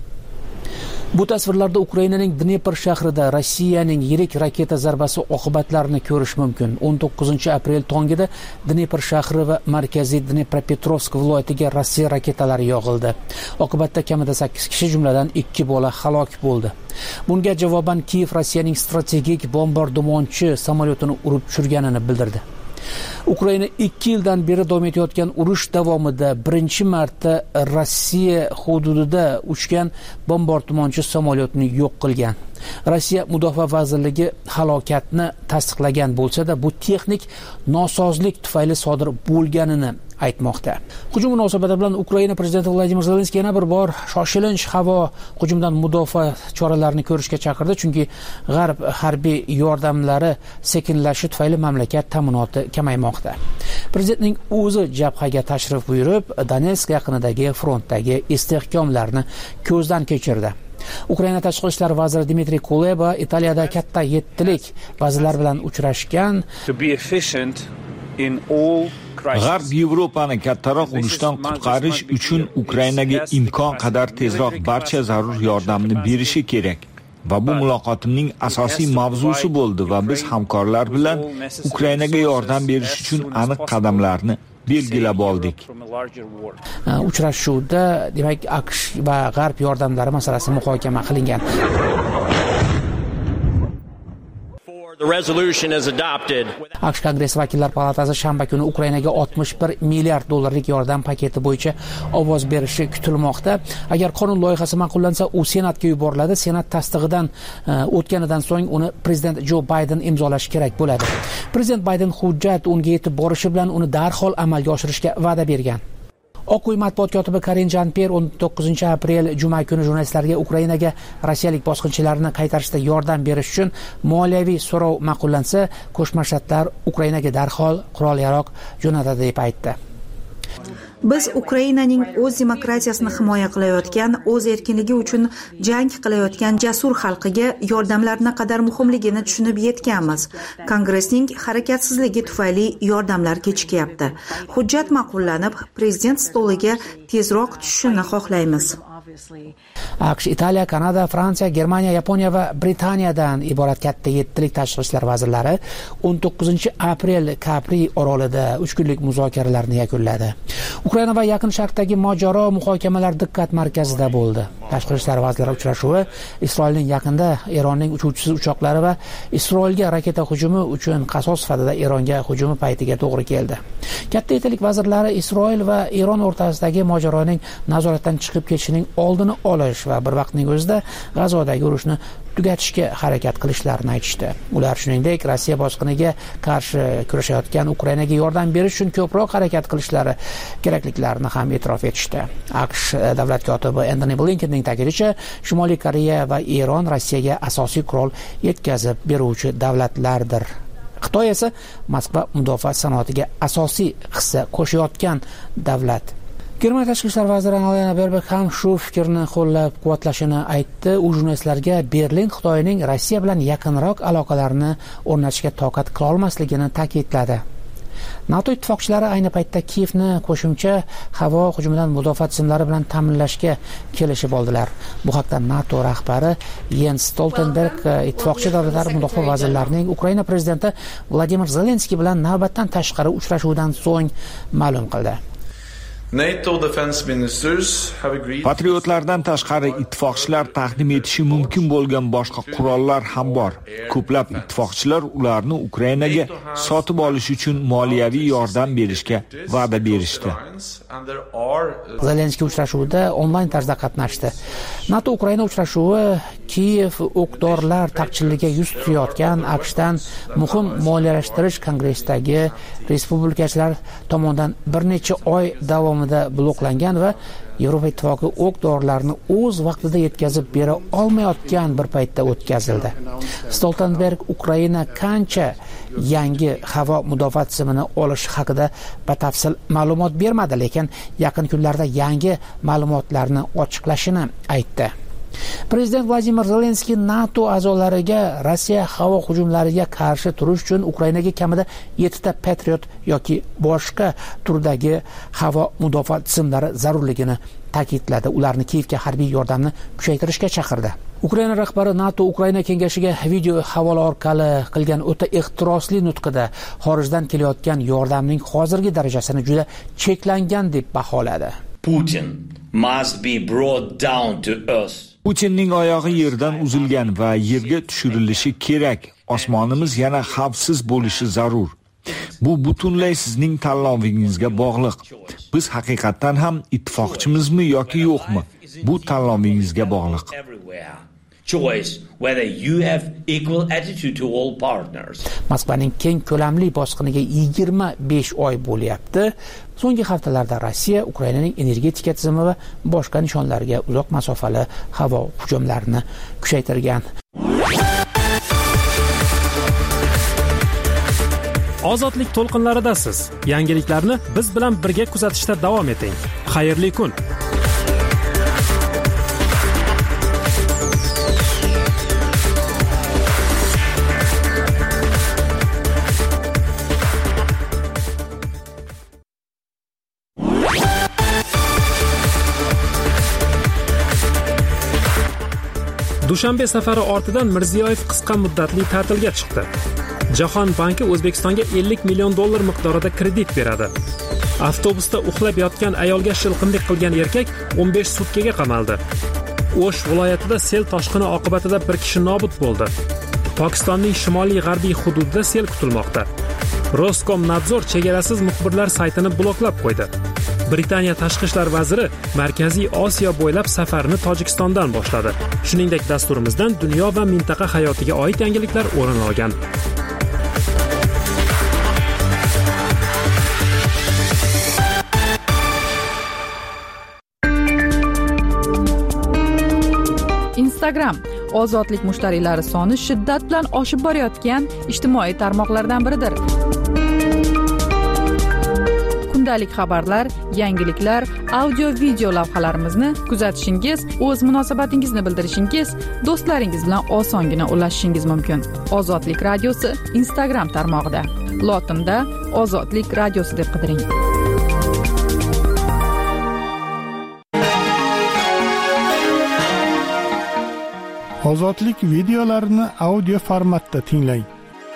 Bu tasvirlarda Ukrainaning Dnepr shahrida Rossiyaning yirik raketa zarbasi oqibatlarini ko'rish mumkin. 19-aprel tongida Dnepr shahri va markaziy Dnepropetrovsk viloyatiga Rossiya raketalari yog'ildi. Oqibatda kamida 8 kishi jumladan 2 bola halok bo'ldi. Bunga javoban Kiyev Rossiyaning strategik bombardimonchi samolyotini urib tushirganini bildirdi. Ukraina 2 yildan beri davom etayotgan urush davomida birinchi marta Rossiya hududida uchgan bombardimonchi samolyotni yo'q qilgan. Rossiya Mudofaa vazirligi halokatni tasdiqlagan bo'lsa-da, bu texnik nosozlik tufayli sodir bo'lganini aytmoqda. Hujum munosabati bilan Ukraina prezidenti Vladimir Zelenskiy yana bir bor shoshilinch havo hujumidan mudofaa choralarini ko'rishga chaqirdi, chunki G'arb harbiy yordamlari sekinlashishi tufayli mamlakat ta'minoti kamaymoqda. Prezidentning o'zi jabhaga tashrif buyurib, Donetsk yaqinidagi frontdagi istehkomlarni ko'zdan kechirdi. Ukraina tashqi ishlar vaziri Dmitriy Kuleba Italiyada katta yettilik vazirlar bilan uchrashgan. G'arb Yevropani kattaroq urushdan qutqarish uchun Ukrainaga imkon qadar tezroq barcha zarur yordamni berishi kerak. Va bu muloqotimning asosiy mavzusi bo'ldi va biz hamkorlar bilan Ukrainaga yordam berish uchun aniq qadamlarni belgilab oldik. Uchrashuvda demak AQSh va G'arb yordamlari masalasi muhokama qilingan. AQSh Kongress vakillar palatasi shanba kuni Ukrainaga 61 milliard dollarlik yordam paketi bo'yicha ovoz berishi kutilmoqda. Agar qonun loyihasi ma'qullansa, u Senatga yuboriladi. Senat tasdig'idan o'tganidan so'ng uni prezident Jo Bayden imzolashi kerak bo'ladi. Prezident Bayden hujjat unga yetib borishi bilan uni darhol amalga oshirishga va'da bergan. Oq uy matbuot kotibi Karin Jean-Pierre 19 aprel juma kuni jurnalistlarga Ukrainaga rossiyalik bosqinchilarni qaytarishda yordam berish uchun moliyaviy so'rov ma'qullansa, Qo'shma Shtatlar Ukrainaga darhol qurol-yarog' jo'natadi deb aytdi. Biz Ukrainaning o'z demokratiyasini himoya qilayotgan, o'z erkinligi uchun jang qilayotgan jasur xalqiga yordamlar naqadar muhimligini tushunib yetganmiz. Kongressning harakatsizligi tufayli yordamlar kechikyapti. Hujjat ma'qullanib, prezident stoliga tezroq tushishini xohlaymiz. AQSh, Italiya, Kanada, Fransiya, Germaniya, Yaponiya va Britaniyadan iborat katta yettilik tashqi ishlar vazirlari 19 aprel Capri orolida 3 kunlik muzokaralarni yakunladi. Ukraina va Yaqin Sharqdagi mojaro muhokamalar diqqat markazida bo'ldi. Tashqi ishlar vazirlari uchrashuvi Isroilning yaqinda Eronning uchuvchisiz uchoqlari va Isroilga raketa hujumi uchun qasos sifatida Eronga hujumi paytiga to'g'ri keldi. Katta yettilik vazirlari Isroil va Eron o'rtasidagi mojaroning nazoratdan chiqib ketishining oldini olish va bir vaqtning o'zida G'azodagi urushni tugatishga harakat qilishlarini aytishdi. Ular shuningdek Rossiya bosqiniga qarshi kurashayotgan Ukrainaga yordam berish uchun ko'proq harakat qilishlari kerakliklarini ham e'tirof etishdi. AQSh davlat kotibi Anthony Blinkenning ta'kidlashicha, Shimoliy Koreya va Eron Rossiyaga asosiy qurol yetkazib beruvchi davlatlardir. Xitoy esa Moskva mudofaa sanoatiga asosiy hissa qo'shayotgan davlat. Germaniya tashqi ishlar vaziri Annalena Baerbock ham shu fikrni qo'llab-quvvatlashini aytdi. U jurnalistlarga Berlin Xitoyning Rossiya bilan yaqinroq aloqalarni o'rnatishga toqat qila olmasligini ta'kidladi. NATO ittifoqchilari ayni paytda Kiyevni qo'shimcha havo hujumidan mudofaa tizimlari bilan ta'minlashga kelishib oldilar. Bu haqda NATO rahbari Jens Stoltenberg ittifoqchi davlatlar mudofaa vazirlarining Ukraina prezidenti Vladimir Zelenskiy bilan navbatdan tashqari uchrashuvdan so'ng ma'lum qildi. Patriotlardan tashqari ittifoqchilar taqdim etishi mumkin bo'lgan boshqa qurollar ham bor. Ko'plab ittifoqchilar ularni Ukrainaga sotib olish uchun moliyaviy yordam berishga va'da berishdi. Zelenskiy uchrashuvida onlayn tarzda qatnashdi. NATO Ukraina uchrashuvi Kiyev o'q-dorilar taqchilligiga yuz tutayotgan AQShdan muhim moliyalashtirish kongressdagi respublikachilar tomonidan bir necha oy davomida bloklangan va Yevropa ittifoqi o'q-dorilarni o'z vaqtida yetkazib bera olmayotgan bir paytda o'tkazildi. Stoltenberg Ukraina qancha yangi havo mudofaa tizimini olish haqida batafsil ma'lumot bermadi, lekin yaqin kunlarda yangi ma'lumotlarni ochiqlashini aytdi. Prezident Vladimir Zelenskiy NATO a'zolariga Rossiya havo hujumlariga qarshi turish uchun Ukrainaga kamida 7 ta Patriot yoki boshqa turdagi havo mudofaa tizimlari zarurligini ta'kidladi. Ularni Kiyevga harbiy yordamni kuchaytirishga chaqirdi. Ukraina rahbari NATO Ukraina kengashiga video havola orqali qilgan o'ta ehtirosli nutqida xorijdan kelayotgan yordamning hozirgi darajasini juda cheklangan deb baholadi. Putin must be brought down to earth. Putinning oyog'i yerdan uzilgan va yerga tushirilishi kerak. Osmonimiz yana xavfsiz bo'lishi zarur. Bu butunlay sizning tanlovingizga bog'liq. Biz haqiqatan ham ittifoqchimizmi yoki yo'qmi? Bu tanlovingizga bog'liq. choice whether you have equal attitude to all partners. Moskvaning keng ko'lamli bosqiniga 25 oy bo'lyapti. So'nggi haftalarda Rossiya Ukrainaning energetika tizimi va boshqa nishonlarga uzoq masofali havo hujumlarini kuchaytirgan. Ozodlik to'lqinlaridasiz. Yangiliklarni biz bilan birga kuzatishda davom eting. Xayrli kun. Dushanbe safari ortidan Mirziyoyev qisqa muddatli ta'tilga chiqdi. Jahon banki O'zbekistonga 50 million dollar miqdorida kredit beradi. Avtobusda uxlab yotgan ayolga shilqimlik qilgan erkak 15 sutkaga qamaldi. O'sh viloyatida sel toshqini oqibatida bir kishi nobud bo'ldi. Pokistonning shimoliy-g'arbiy hududida sel kutilmoqda. Roskomnadzor chegarasiz muxbirlar saytini bloklab qo'ydi. Britaniya tashqi ishlar vaziri Markaziy Osiyo bo'ylab safarini Tojikistondan boshladi. Shuningdek, dasturimizdan dunyo va mintaqa hayotiga oid yangiliklar o'rin olgan. Instagram ozodlik mushtariylari soni shiddat bilan oshib borayotgan ijtimoiy tarmoqlardan biridir. Kundalik xabarlar, yangiliklar, audio-video lavhalarimizni kuzatishingiz, o'z munosabatingizni bildirishingiz, do'stlaringiz bilan osongina ulashishingiz mumkin. Ozodlik radiosi Instagram tarmog'ida. Lotinda Ozodlik radiosi deb qidiring. Ozodlik videolarini audio formatda tinglang.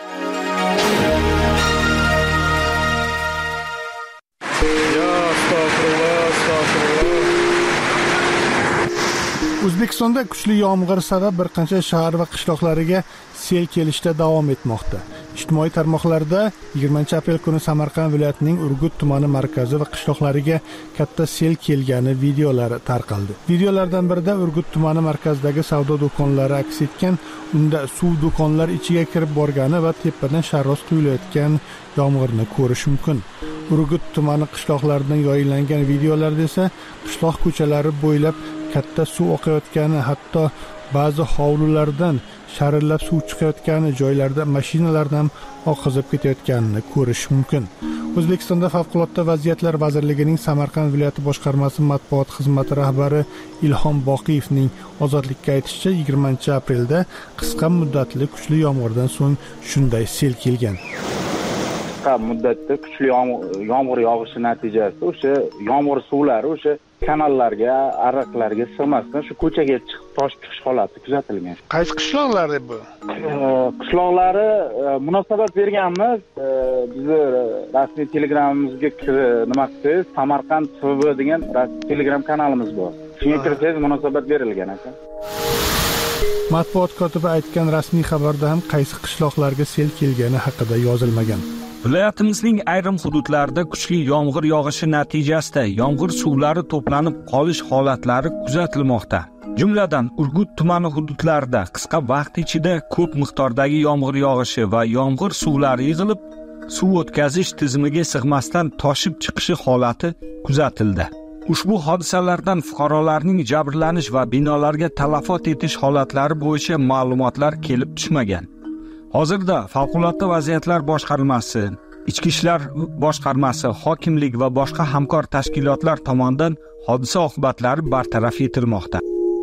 O'zbekistonda kuchli yomg'ir sabab bir qancha shahar va qishloqlariga sel kelishda davom etmoqda. Ijtimoiy tarmoqlarda 20-aprel kuni Samarqand viloyatining Urgut tumani markazi va qishloqlariga katta sel kelgani videolari tarqaldi. Videolardan birida Urgut tumani markazidagi savdo do'konlari aks etgan, unda suv do'konlar ichiga kirib borgani va tepadan sharros quyulayotgan yomg'irni ko'rish mumkin. Urgut tumani qishloqlaridan yoyinlangan videolarda esa qishloq ko'chalari bo'ylab katta suv oqayotgani, hatto ba'zi hovlilardan sharillab suv chiqayotgani, joylarda mashinalardan oqizib ketayotganini ko'rish mumkin. O'zbekistonda Favqulodda vaziyatlar vazirligining Samarqand viloyati boshqarmasi matbuot xizmati rahbari Ilhom Boqiyevning Ozodlikka aytishicha, 20-aprelda qisqa muddatli kuchli yomg'irdan so'ng shunday sel kelgan. Qisqa muddatda kuchli yomg'ir yog'ishi natijasida o'sha yomg'ir suvlari o'sha kanallarga, ariqlarga sig'masdan shu ko'chaga chiqib toshib chiqish holati kuzatilgan. Qaysi qishloqlar bu? Qishloqlari munosabat berganmiz. Bizni rasmiy telegramimizga nima qilsangiz, Samarqand TV degan Telegram kanalimiz bor. Shunga kirsangiz munosabat berilgan ekan. Matbuot kotibi aytgan rasmiy xabarda ham qaysi qishloqlarga sel kelgani haqida yozilmagan. Viloyatimizning ayrim hududlarida kuchli yomg'ir yog'ishi natijasida yomg'ir suvlari to'planib qolish holatlari kuzatilmoqda. Jumladan, Urgut tumani hududlarida qisqa vaqt ichida ko'p miqdordagi yomg'ir yog'ishi va yomg'ir suvlari yig'ilib, suv o'tkazish tizimiga sig'masdan toshib chiqishi holati kuzatildi. Ushbu hodisalardan fuqarolarning jabrlanish va binolarga talafot etish holatlari bo'yicha ma'lumotlar kelib tushmagan. Hozirda Favqulodda vaziyatlar boshqarmasi, Ichki ishlar boshqarmasi, hokimlik va boshqa hamkor tashkilotlar tomonidan hodisa oqibatlari bartaraf etilmoqda.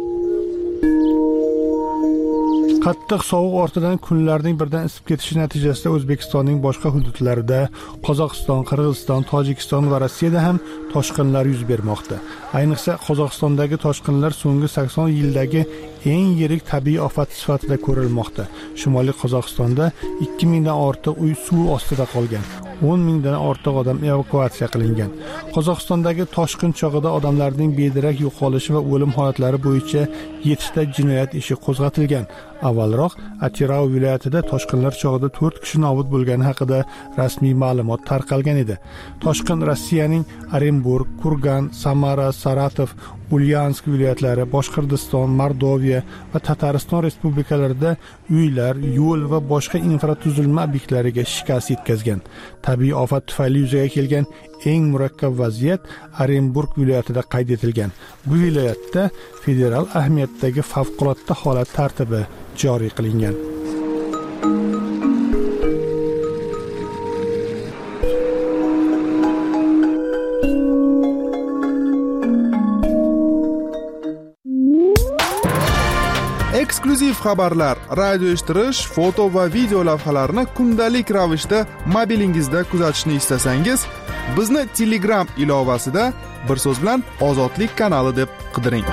Qattiq sovuq ortidan kunlarning birdan isib ketishi natijasida O'zbekistonning boshqa hududlarida, Qozog'iston, Qirg'iziston, Tojikiston va Rossiyada ham toshqinlar yuz bermoqda. Ayniqsa Qozog'istondagi toshqinlar so'nggi 80 yildagi eng yirik tabiiy ofat sifatida ko'rilmoqda. Shimoliy Qozog'istonda 2000 dan ortiq uy suv ostida qolgan. 10 mingdan ortiq odam evakuatsiya qilingan. Qozog'istondagi toshqin chog'ida odamlarning bedarak yo'qolishi va o'lim holatlari bo'yicha 7 ta jinoyat ishi qo'zg'atilgan. Avvalroq Atirau viloyatida toshqinlar chog'ida 4 kishi nobud bo'lgani haqida rasmiy ma'lumot tarqalgan edi. Toshqin Rossiyaning Orenburg, Kurgan, Samara, Saratov, Ulyansk viloyatlari, Boshqirdiston, Mordoviya va Tatariston respublikalarida uylar, yo'l va boshqa infratuzilma obyektlariga shikast yetkazgan. Tabiiy ofat tufayli yuzaga kelgan eng murakkab vaziyat Orenburg viloyatida qayd etilgan. Bu viloyatda federal ahamiyatdagi favqulodda holat tartibi joriy qilingan. Eksklyuziv xabarlar, radio eshittirish, foto va video lavhalarni kundalik ravishda mobilingizda kuzatishni istasangiz, bizni Telegram ilovasida bir so'z bilan Ozodlik kanali deb qidiring.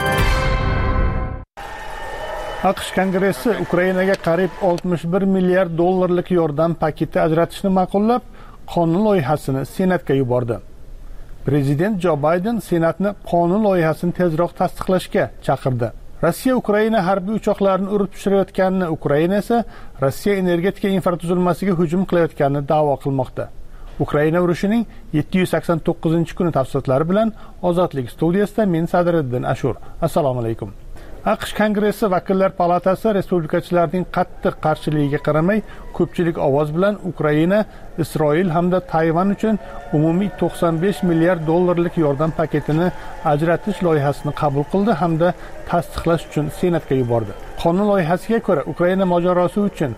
AQSh Kongressi Ukrainaga qariyb 61 milliard dollarlik yordam paketi ajratishni ma'qullab, qonun loyihasini Senatga yubordi. Prezident Jo Bayden Senatni qonun loyihasini tezroq tasdiqlashga chaqirdi. Rossiya Ukraina harbiy uchoqlarini urib tushirayotganini, Ukraina esa Rossiya energetika infratuzilmasiga hujum qilayotganini da'vo qilmoqda. Ukraina urushining 789-kuni tafsilotlari bilan Ozodlik studiyasida men Sadriddin Ashur. Assalomu alaykum. AQSh Kongressi Vakillar palatasi respublikachilarning qattiq qarshiligiga qaramay ko'pchilik ovoz bilan Ukraina, Isroil hamda Tayvan uchun umumiy 95 milliard dollarlik yordam paketini ajratish loyihasini qabul qildi hamda tasdiqlash uchun Senatga yubordi. Qonun loyihasiga ko'ra Ukraina mojarosi uchun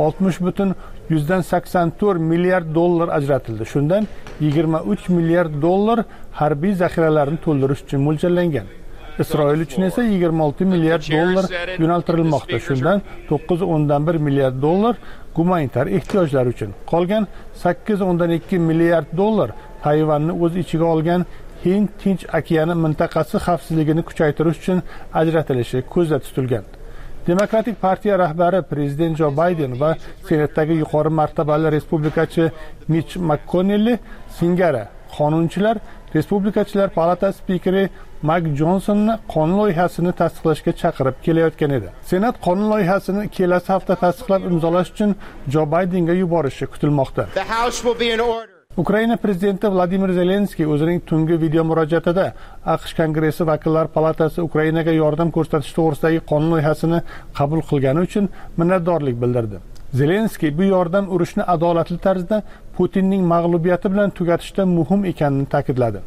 60,84 milliard dollar ajratildi. Shundan 23 milliard dollar harbiy zaxiralarni to'ldirish uchun mo'ljallangan. Isroil uchun esa 26 milliard dollar yo'naltirilmoqda. Shundan 9.1 milliard dollar gumanitar ehtiyojlar uchun. Qolgan 8.2 milliard dollar Tayvanni o'z ichiga olgan Hind Tinch okeani mintaqasi xavfsizligini kuchaytirish uchun ajratilishi ko'zda tutilgan. Demokratik partiya rahbari prezident Jo Bayden va Senatdagi yuqori martabali respublikachi Mitch McConnell singari qonunchilar Respublikachilar palatasi spikeri Mike Johnsonni qonun loyihasini tasdiqlashga chaqirib kelayotgan edi. Senat qonun loyihasini kelasi hafta tasdiqlab imzolash uchun Jo Baydenga yuborishi kutilmoqda. Ukraina prezidenti Vladimir Zelenskiy o'zining tungi video murojaatida AQSh Kongressi Vakillar palatasi Ukrainaga yordam ko'rsatish to'g'risidagi qonun loyihasini qabul qilgani uchun minnatdorlik bildirdi. Zelenskiy bu yordam urushni adolatli tarzda Putinning mag'lubiyati bilan tugatishda muhim ekanini ta'kidladi.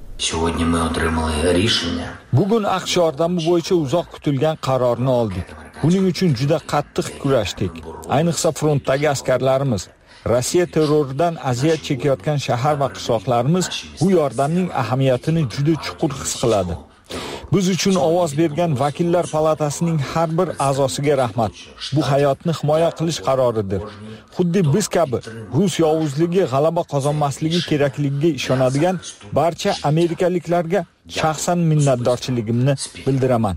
Bugun AQSh yordami bo'yicha uzoq kutilgan qarorni oldik. Buning uchun juda qattiq kurashdik. Ayniqsa frontdagi askarlarimiz, Rossiya terroridan aziyat chekayotgan shahar va qishloqlarimiz bu yordamning ahamiyatini juda chuqur his qiladi. Biz uchun ovoz bergan vakillar palatasining har bir a'zosiga rahmat. Bu hayotni himoya qilish qaroridir. Xuddi biz kabi Rus yovuzligi g'alaba qozonmasligi kerakligiga ishonadigan barcha amerikaliklarga shaxsan minnatdorchiligimni bildiraman.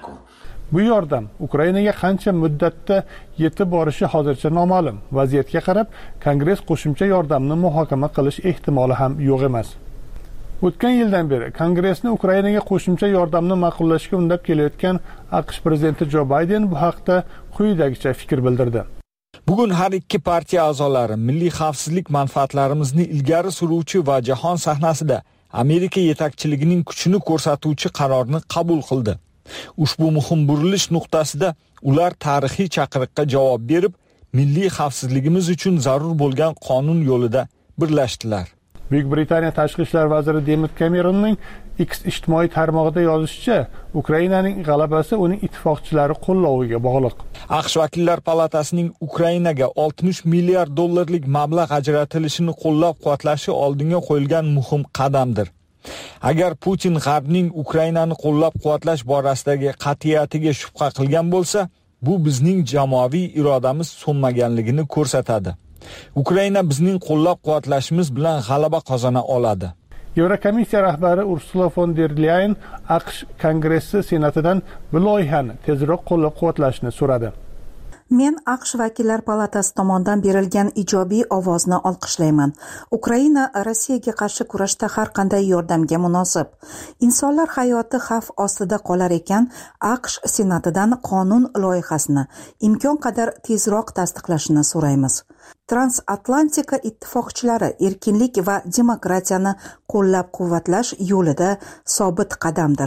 Bu yordam Ukrainaga qancha muddatda yetib borishi hozircha noma'lum. Vaziyatga qarab, Kongress qo'shimcha yordamni muhokama qilish ehtimoli ham yo'q emas. O'tgan yildan beri Kongressni Ukrainaga qo'shimcha yordamni ma'qullashga undab kelayotgan AQSh prezidenti Jo Bayden bu haqda quyidagicha fikr bildirdi. Bugun har ikki partiya a'zolari milliy xavfsizlik manfaatlarimizni ilgari suruvchi va jahon sahnasida Amerika yetakchiligining kuchini ko'rsatuvchi qarorni qabul qildi. Ushbu muhim burilish nuqtasida ular tarixiy chaqiriqqa javob berib, milliy xavfsizligimiz uchun zarur bo'lgan qonun yo'lida birlashdilar. Buyuk Britaniya tashqi ishlar vaziri David Cameronning X ijtimoiy tarmog'ida yozishicha, Ukrainaning g'alabasi uning ittifoqchilari qo'lloviga bog'liq. AQSh vakillar palatasining Ukrainaga 60 milliard dollarlik mablag' ajratilishini qo'llab-quvvatlashi oldinga qo'yilgan muhim qadamdir. Agar Putin G'arbning Ukrainani qo'llab-quvvatlash borasidagi qat'iyatiga shubha qilgan bo'lsa, bu bizning jamoaviy irodamiz so'nmaganligini ko'rsatadi. Ukraina bizning qo'llab-quvvatlashimiz bilan g'alaba qozona oladi. Yevrokomissiya rahbari Ursula von der Leyen AQSh Kongressi Senatidan bu loyihani tezroq qo'llab-quvvatlashni so'radi. Men AQSh vakillar palatasi tomonidan berilgan ijobiy ovozni olqishlayman. Ukraina Rossiyaga qarshi kurashda har qanday yordamga munosib. Insonlar hayoti xavf ostida qolar ekan, AQSh Senatidan qonun loyihasini imkon qadar tezroq tasdiqlashini so'raymiz. Transatlantika ittifoqchilari erkinlik va demokratiyani qo'llab-quvvatlash yo'lida sobit qadamdir.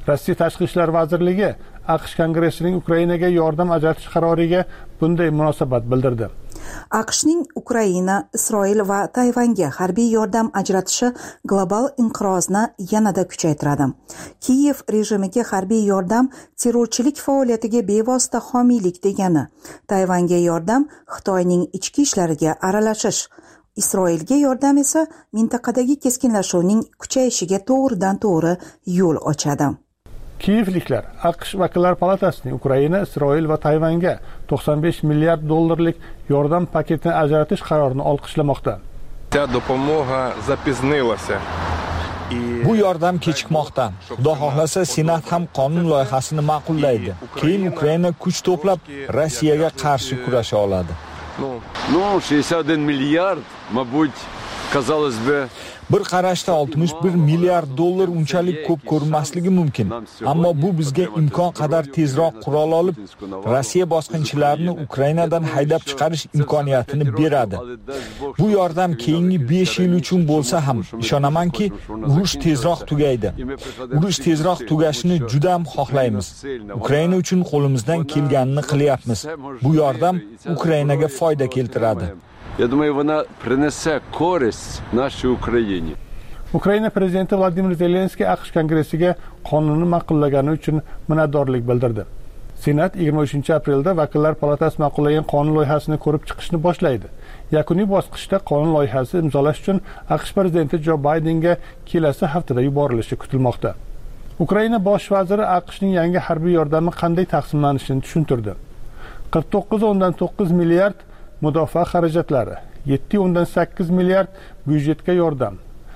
Rossiya Tashqi ishlar vazirligi AQSh Kongressining Ukrainaga yordam ajratish qaroriga bunday munosabat bildirdi. AQShning Ukraina, Isroil va Tayvanga harbiy yordam ajratishi global inqirozni yanada kuchaytiradi. Kiyev rejimiga harbiy yordam terrorchilik faoliyatiga bevosita homiylik degani. Tayvanga yordam Xitoyning ichki ishlariga aralashish. Isroilga yordam esa mintaqadagi keskinlashuvning kuchayishiga to'g'ridan-to'g'ri yo'l ochadi. Kiyevliklar AQSh Vakillar palatasining Ukraina, Isroil va Tayvanga 95 milliard dollarlik yordam paketini ajratish qarorini olqishlamoqda. Bu yordam kechikmoqda. Xudo xohlasa, Senat ham qonun loyihasini ma'qullaydi. Keyin Ukraina kuch to'plab Rossiyaga qarshi kurasha oladi. 61 milliard, mabut, казалось бы, bir qarashda 61 milliard dollar unchalik ko'p ko'rinmasligi mumkin, ammo bu bizga imkon qadar tezroq qurol olib, Rossiya bosqinchilarini Ukrainadan haydab chiqarish imkoniyatini beradi. Bu yordam keyingi 5 yil uchun bo'lsa ham, ishonamanki, urush tezroq tugaydi. Urush tezroq tugashini juda ham xohlaymiz. Ukraina uchun qo'limizdan kelganini qilyapmiz. Bu yordam Ukrainaga foyda keltiradi. Я думаю, вона принесе користь нашій Україні. Ukraina prezidenti Vladimir Zelenskiy AQSh kongressiga qonunni ma'qullagani uchun minnatdorlik bildirdi. Senat 23-aprelda Vakillar palatasi ma'qullagan qonun loyihasini ko'rib chiqishni boshlaydi. Yakuniy bosqichda qonun loyihasi imzolash uchun AQSh prezidenti Jo Baydenga kelasi haftada yuborilishi kutilmoqda. Ukraina bosh vaziri AQShning yangi harbiy yordami qanday taqsimlanishini tushuntirdi. 49.9 milliard mudofaa xarajatlari, 7.8 milliard byudjetga yordam,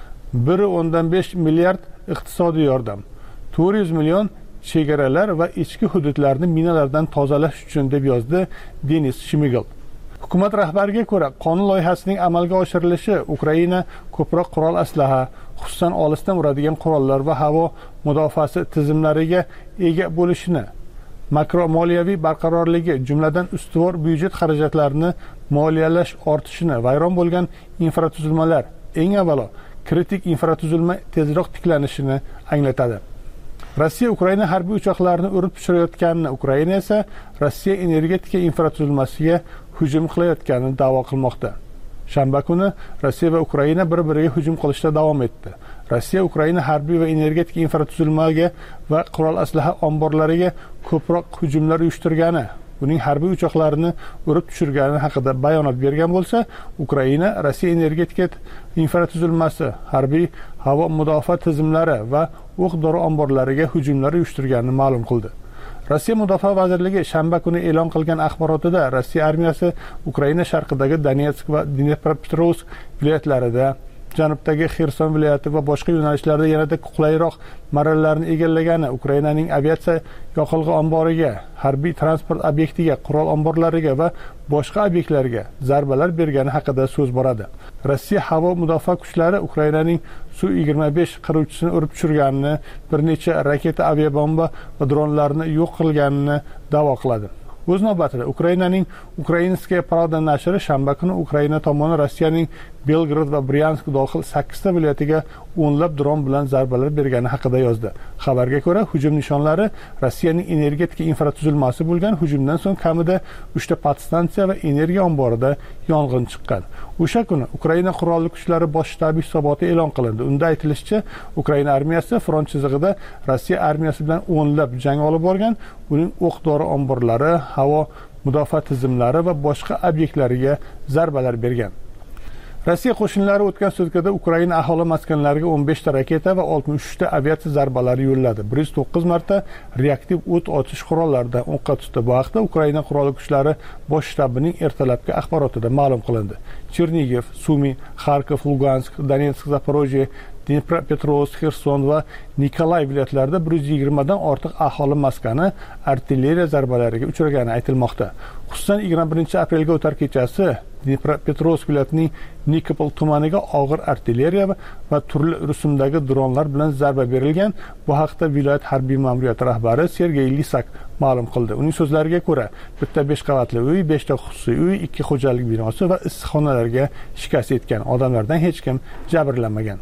1.5 milliard iqtisodiy yordam, 400 million chegaralar va ichki hududlarni minalardan tozalash uchun deb yozdi Denis Shmigel. Hukumat rahbariga ko'ra, qonun loyihasining amalga oshirilishi Ukraina ko'proq qurol aslaha, xususan olisdan uradigan qurollar va havo mudofaasi tizimlariga ega bo'lishini, makro moliyaviy barqarorligi, jumladan ustuvor byudjet xarajatlarini moliyalash ortishini, vayron bo'lgan infratuzilmalar, eng avvalo kritik infratuzilma tezroq tiklanishini anglatadi. Rossiya Ukraina harbiy uchoqlarini urib tushirayotganini, Ukraina esa Rossiya energetika infratuzilmasiga hujum qilayotganini da'vo qilmoqda. Shanba kuni Rossiya va Ukraina bir-biriga hujum qilishda davom etdi. Rossiya Ukraina harbiy va energetika infratuzilmaga va qurol aslaha omborlariga ko'proq hujumlar uyushtirgani, uning harbiy uchoqlarini urib tushirgani haqida bayonot bergan bo'lsa, Ukraina Rossiya energetika infratuzilmasi, harbiy havo mudofaa tizimlari va o'q-dori omborlariga hujumlar uyushtirganini ma'lum qildi. Rossiya Mudofaa vazirligi shanba kuni e'lon qilgan axborotida Rossiya armiyasi Ukraina sharqidagi Donetsk va Dnepropetrovsk viloyatlarida, janubdagi Xerson viloyati va boshqa yo'nalishlarda yanada qulayroq marralarni egallagani, Ukrainaning aviatsiya yoqilg'i omboriga, harbiy transport obyektiga, qurol omborlariga va boshqa obyektlarga zarbalar bergani haqida so'z boradi. Rossiya havo mudofaa kuchlari Ukrainaning Su-25 qiruvchisini urib tushirganini, bir necha raketa, aviabomba va dronlarni yo'q qilganini da'vo qiladi. O'z navbatida Ukrainaning Ukrainskaya Pravda nashri shanba kuni Ukraina tomoni Rossiyaning Belgrad va Bryansk dohil 8 ta viloyatiga o'nlab dron bilan zarbalar bergani haqida yozdi. Xabarga ko'ra, hujum nishonlari Rossiyaning energetika infratuzilmasi bo'lgan. Hujumdan so'ng kamida 3 ta podstansiya va energiya omborida yong'in chiqqan. O'sha kuni Ukraina qurolli kuchlari bosh shtabi hisoboti e'lon qilindi. Unda aytilishicha, Ukraina armiyasi front chizig'ida Rossiya armiyasi bilan o'nlab jang olib borgan, uning o'q-dori omborlari, havo mudofaa tizimlari va boshqa obyektlariga zarbalar bergan. Rossiya qo'shinlari o'tgan sutkada Ukraina aholi maskanlariga 15 ta raketa va 63 ta aviatsiya zarbalari yo'lladi. 109 marta reaktiv o't ochish qurollaridan o'qqa tutdi. Bu haqda Ukraina qurolli kuchlari bosh shtabining ertalabki axborotida ma'lum qilindi. Chernigiv, Sumi, Kharkov, Lugansk, Donetsk, Zaporojye, Dnepropetrovsk, Xerson va Nikolay viloyatlarida 120 dan ortiq aholi maskani artilleriya zarbalariga uchragani aytilmoqda. Xususan 21-aprelga o'tar kechasi Dnepropetrovsk viloyatining Nikopol tumaniga og'ir artilleriya va turli rusumdagi dronlar bilan zarba berilgan. Bu haqda viloyat harbiy ma'muriyati rahbari Sergey Lisak ma'lum qildi. Uning so'zlariga ko'ra, bitta 5 qavatli uy, 5 ta xususiy uy, 2 xo'jalik binosi va issiqxonalarga shikast yetgan. Odamlardan hech kim jabrlanmagan.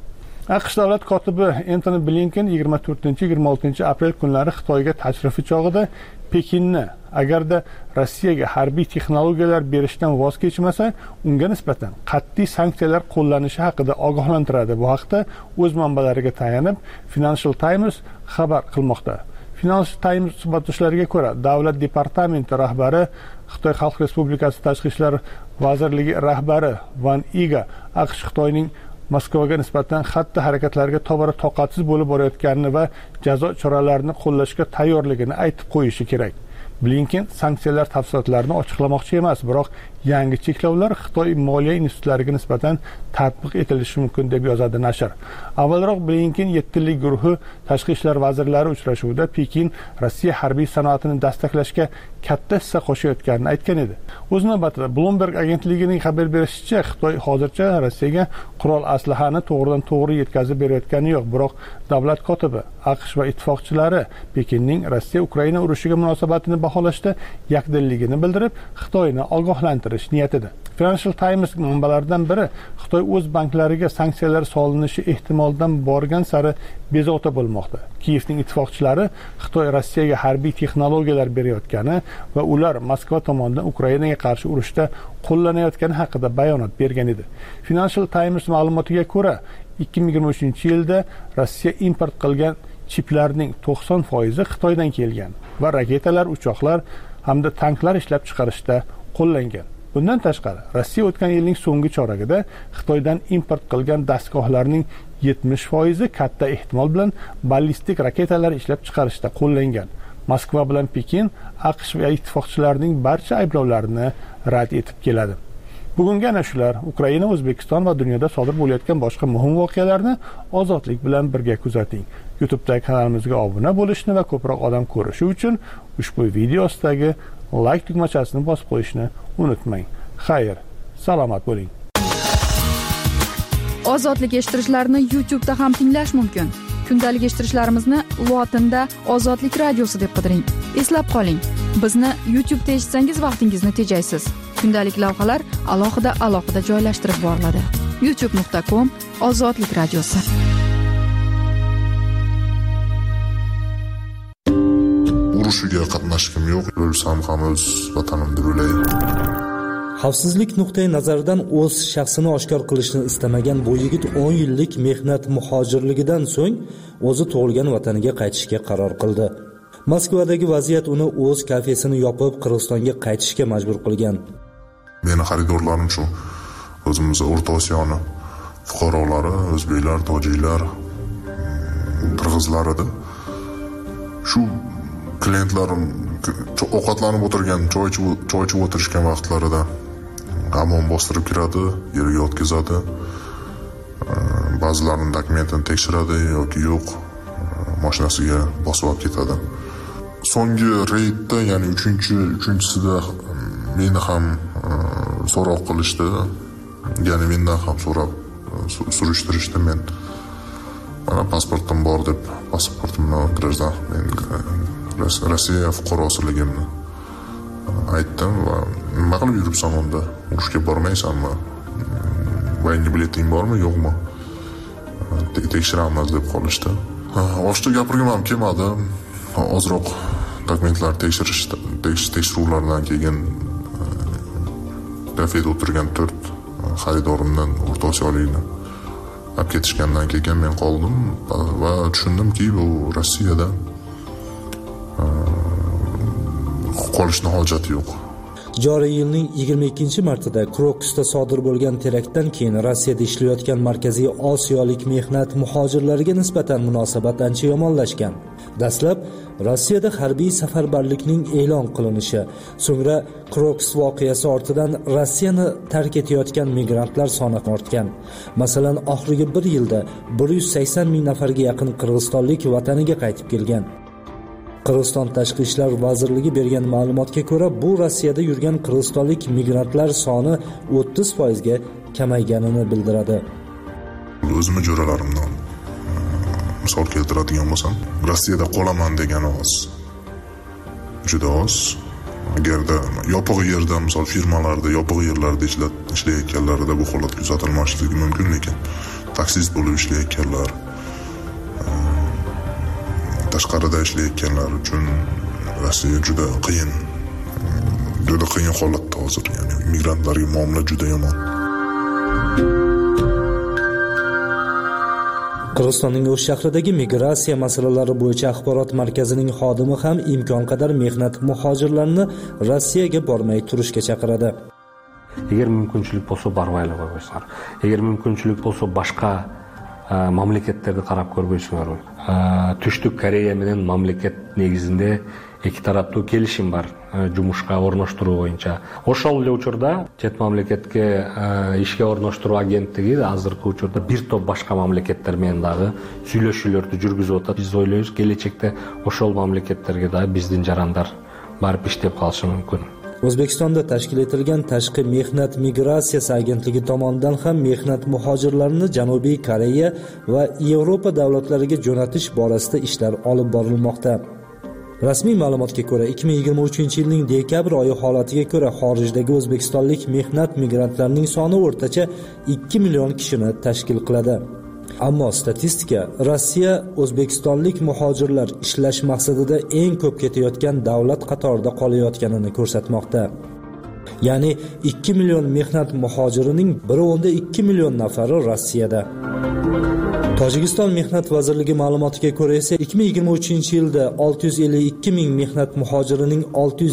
AQSh davlat kotibi Antony Blinken 24-26 aprel kunlari Xitoyga tashrifi chog'ida Pekinni agarda Rossiyaga harbiy texnologiyalar berishdan voz kechmasa, unga nisbatan qat'iy sanksiyalar qo'llanishi haqida ogohlantiradi. Bu haqda o'z manbalariga tayanib Financial Times xabar qilmoqda. Financial Times suhbatlashlarga ko'ra, davlat departamenti rahbari, Xitoy Xalq Respublikasi Tashqi ishlar vazirligi rahbari Van Iga AQSh Xitoyning Moskvaga nisbatan xatti harakatlarga tobora toqatsiz bo'lib borayotganini va jazo choralarini qo'llashga tayyorligini aytib qo'yishi kerak. Blinken sanksiyalar tafsilotlarini ochiqlamoqchi emas, biroq yangi cheklovlar Xitoy moliya institutlariga nisbatan tatbiq etilishi mumkin deb yozadi nashr. Avvalroq Blinken 7 yillik guruhi tashqi ishlar vazirlari uchrashuvida Pekin Rossiya harbiy sanoatini dastaklashga katta hissa qo'shayotganini aytgan edi. O'z navbatida Bloomberg agentligining xabar berishicha, Xitoy hozircha Rossiyaga qurol aslahani to'g'ridan-to'g'ri yetkazib berayotgani yo'q, biroq davlat kotibi AQSh va ittifoqchilari Pekinning Rossiya-Ukraina urushiga munosabatini baholashda yakdilligini bildirib, Xitoyni ogohlantirish niyatida. Financial Times manbalaridan biri Xitoy o'z banklariga sanksiyalar solinishi ehtimoldan borgan sari bezovta bo'lmoqda. Kiyevning ittifoqchilari Xitoy Rossiyaga harbiy texnologiyalar berayotgani va ular Moskva tomonidan Ukrainaga qarshi urushda qo'llanayotgani haqida bayonot bergan edi. Financial Times ma'lumotiga ko'ra, 2023-yilda Rossiya import qilgan chiplarning 90% Xitoydan kelgan va raketalar, uchoqlar hamda tanklar ishlab chiqarishda qo'llangan. Bundan tashqari, Rossiya o'tgan yilning so'nggi choragida Xitoydan import qilgan dastgohlarning 70% katta ehtimol bilan ballistik raketalar ishlab chiqarishda qo'llangan. Moskva bilan Pekin AQSh va ittifoqchilarining barcha ayblovlarini rad etib keladi. Bugungi ana shular. Ukraina, O'zbekiston va dunyoda sodir bo'layotgan boshqa muhim voqealarni ozodlik bilan birga kuzating. YouTube'dagi kanalimizga obuna bo'lishni va ko'proq odam ko'rishi uchun ushbu video ostidagi like tugmachasini bosib qo'yishni unutmang. Xayr, salomat bo'ling. Ozodlik eshittirishlarni YouTube'da ham tinglash mumkin. Kundalik eshittirishlarimizni lotinda Ozodlik radiosi deb qidiring. Eslab qoling, bizni YouTube'da eshitsangiz vaqtingizni tejaysiz. Kundalik lavhalar alohida joylashtirib boriladi. youtube.com/Ozodlik radiosi. Urushiga qatnashkim yo'q, o'lsam ham o'z vatanimda o'lay. Xavfsizlik nuqtai nazaridan o'z shaxsini oshkor qilishni istamagan bu yigit 10 yillik mehnat muhojirligidan so'ng o'zi tug'ilgan vataniga qaytishga qaror qildi. Moskvadagi vaziyat uni o'z kafesini yopib, Qirg'izistonga qaytishga majbur qilgan. Meni xaridorlarim shu o'zimiz O'rta Osiyoni fuqarolari, o'zbeklar, tojiklar, qirg'izlar edi. Shu klientlarim ovqatlanib o'tirgan, choy ichib o'tirishgan vaqtlarida hamon bostirib kiradi, yerga yotkazadi. Ba'zilarining dokumentini tekshiradi yoki yo'q, mashinasiga bosib olib ketadi. So'nggi reydda, ya'ni 3-chisida meni ham so'roq qilishdi. Ya'ni mendan ham so'rab surishtirishdi. Men mana pasportim bor deb, pasportimni grajdan Rossiya fuqarosiligimni aytdim va nima qilib yuribsan unda? Urushga bormaysanmi? Voyinga bileting bormi, yo'qmi? Tekshiramiz deb qolishdi. Oshda gapirgim ham kelmadi. Ozroq dokumentlar tekshiruvlardan keyin kafeda o'tirgan 4 xaridorimdan O'rta Osiyolikni olib ketishgandan keyin men qoldim va tushundimki, bu Rossiyada qolishni hojati yo'q. Joriy yilning 22-martida Krokusda sodir bo'lgan teraktdan keyin Rossiyada ishlayotgan Markaziy Osiyolik mehnat muhojirlariga nisbatan munosabat ancha yomonlashgan. Dastlab Rossiyada harbiy safarbarlikning e'lon qilinishi, so'ngra Krokus voqeasi ortidan Rossiyani tark etayotgan migrantlar soni ortgan. Masalan, oxirgi 1 yilda 180 ming nafarga yaqin qirg'izistonlik vataniga qaytib kelgan. Qirg'iziston Tashqi ishlar vazirligi bergan ma'lumotga ko'ra, bu Rossiyada yurgan qirg'izistonlik migrantlar soni 30% ga kamayganini bildiradi. O'zimni jo'ralarimdan misol keltiradigan bo'lsam, Rossiyada qolaman degan oz. Juda oz. Agarda yopiq yerda, misol firmalarda, yopiq yerlarda ishlayotganlarida bu holat kuzatilmasligi mumkin, lekin taksist bo'lib ishlayotganlar, tashqarida ishlayotganlar uchun Rossiya juda qiyin holatda hozir. Ya'ni migrantlarga muomala juda yomon. Qirg'izistonning O'sh shahridagi migratsiya masalalari bo'yicha axborot markazining xodimi ham imkon qadar mehnat muhojirlarini Rossiyaga bormay turishga chaqiradi. Agar mumkinchilik bo'lsa barvaylar qo'yinglar. Agar mumkinchilik bo'lsa boshqa mamlakatlarga qarab ko'rishinglar. Tushlik Koreya bilan mamlakat negizida ikki tarafda kelishim bor jumushga o'rnashtiruv bo'yicha. O'shal uchurda chet mamlakatga ishga o'rnashtiruv agentligi hozirgi uchurda bir to'p boshqa mamlakatlar menidagi suylashuvlarni yurgizib o'tadi. Biz o'ylaymiz, kelajakda o'shal mamlakatlarga da bizning jarandar borib ishlab qolishi mumkin. O'zbekistonda tashkil etilgan Tashqi mehnat migratsiyasi agentligi tomonidan ham mehnat muhojirlarini Janubiy Koreya va Yevropa davlatlariga jo'natish borasida ishlar olib borilmoqda. Rasmiy ma'lumotga ko'ra, 2023-yilning dekabr oyi holatiga ko'ra xorijdagi o'zbekistonlik mehnat migrantlarining soni o'rtacha 2 million kishini tashkil qiladi. Ammo statistika Rossiya o'zbekistonlik muhojirlar ishlash maqsadida eng ko'p ketayotgan davlat qatorida qolayotganini ko'rsatmoqda. Ya'ni 2 million mehnat muhojirining 1.2 million nafari Rossiyada. Tojikiston Mehnat vazirligi ma'lumotiga ko'ra esa 2023-yilda 652 ming mehnat muhojirining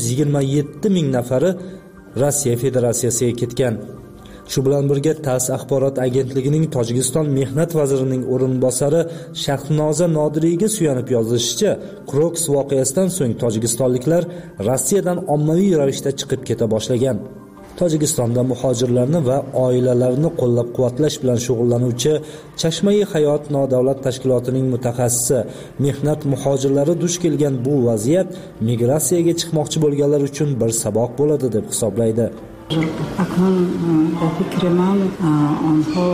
627 ming nafari Rossiya Federatsiyasiga ketgan. Shu bilan birga TASS axborot agentligining Tojikiston mehnat vazirining o'rinbosari Shahnoza Nodiriyga suyanib yozilishicha, Kroks voqeasidan so'ng tojikistonliklar Rossiyadan ommaviy ravishda chiqib keta boshlagan. Tojikistonda muhojirlarni va oilalarni qo'llab-quvvatlash bilan shug'ullanuvchi Chashmai Hayot nodavlat tashkilotining mutaxassisi mehnat muhojirlari duch kelgan bu vaziyat migratsiyaga chiqmoqchi bo'lganlar uchun bir saboq bo'ladi deb hisoblaydi. اکنون به فکر من آنها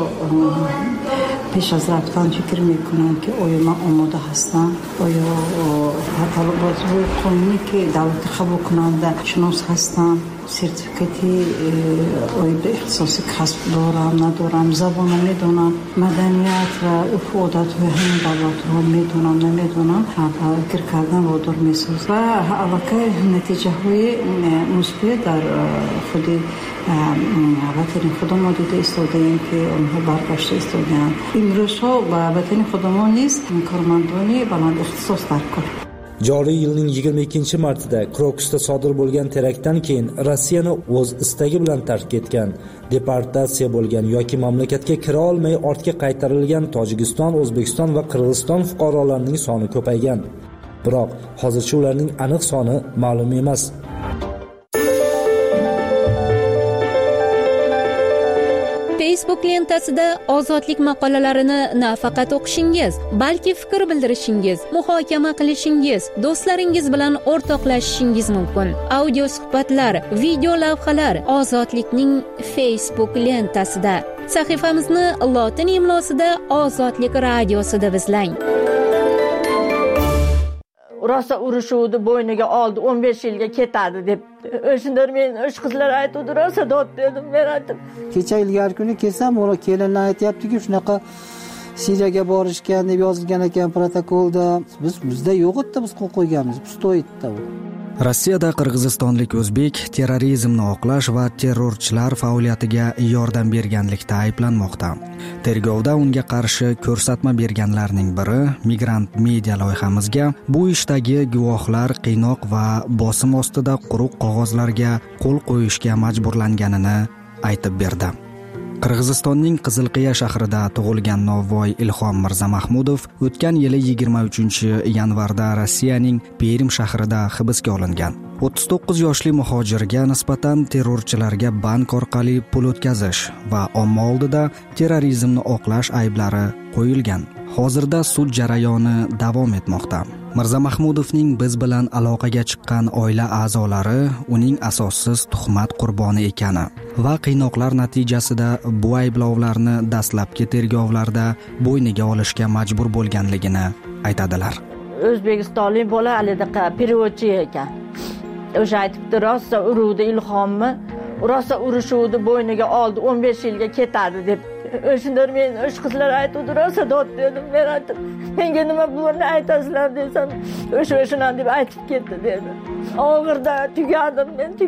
پیش از رفتن فکر میکنند که آیا من آماده هستم، آیا طلبات قانونی که دولت قبول کننده شناس هستم، سرتیفیکاتی آیا به اختصاص کسب دارم ندارم، زبان میدونم، مدنیت و عرف و عادت و همین دولت رو میدونم نمیدونم، فکر کردن وادار میسازد و البته نتیجه های مثبت در خود وطن خودمان دیده ایستاده‌ایم که آنها برگشته ایستاده‌اند. امروزها به وطن خودمان نیست کارمندانی بلند اختصاص در کار. Joriy yilning 22-martida Krokusda sodir bo'lgan teraktdan keyin Rossiyani o'z istagi bilan tark etgan, deportatsiya bo'lgan yoki mamlakatga kira olmay ortga qaytarilgan Tojikiston, O'zbekiston va Qirg'iziston fuqarolarining soni ko'paygan. Biroq hozircha ularning aniq soni ma'lum emas. Facebook lentasida ozodlik maqolalarini nafaqat o'qishingiz, balki fikr bildirishingiz, muhokama qilishingiz, do'stlaringiz bilan o'rtoqlashishingiz mumkin. Audio suhbatlar, video lavhalar ozodlikning Facebook lentasida. Sahifamizni lotin imlosida Ozodlik radiosida izlang. Rosa urushuvdi bo'yniga oldi 15 yilga ketadi deb o'shanlar men o'sh qizlar aytdi, rosa dod dedim, men aytdim. Kecha ilgari kuni kelsam, o'ra kelinlar aytayaptiki, shunaqa Siriyaga borishgan deb yozilgan ekan protokolda. Bizda yo'q edi, biz qo'l qo'yganmiz, pustoy edi u. Rossiyada qirg'izistonlik o'zbek terrorizmni oqlash va terrorchilar faoliyatiga yordam berganlikda ayblanmoqda. Tergovda unga qarshi ko'rsatma berganlarning biri Migrant Media loyihamizga bu ishdagi guvohlar qiynoq va bosim ostida quruq qog'ozlarga qo'l qo'yishga majburlanganini aytib berdi. Qirg'izistonning Qizilqiya shahrida tug'ilgan novvoy Ilhom Mirzamahmudov o'tgan yili 23-yanvarda Rossiyaning Perm shahrida hibsga olingan. 39 yoshli muhojirga nisbatan terrorchilarga bank orqali pul o'tkazish va omma oldida terrorizmni oqlash ayblari qo'yilgan. Hozirda sud jarayoni davom etmoqda. Mirzamahmudovning biz bilan aloqaga chiqqan oila a'zolari uning asossiz tuhmat qurboni ekani va qiynoqlar natijasida bu ayblovlarni dastlabki tergovlarda bo'yniga olishga majbur bo'lganligini aytadilar. O'zbekistonlik bola alidaqa periodchi ekan. O'sha aytibdi, rosa uruvdi Ilhomni, rosa urushuvdi bo'yniga oldi 15 yilga ketadi deb o'shanlar men o'sha qizlar aytuvdi rosa dod dedim. Men aytdim, menga nima bularni aytasizlar desam, o'sha deb aytib ketdi dedi. Og'irda tugadim.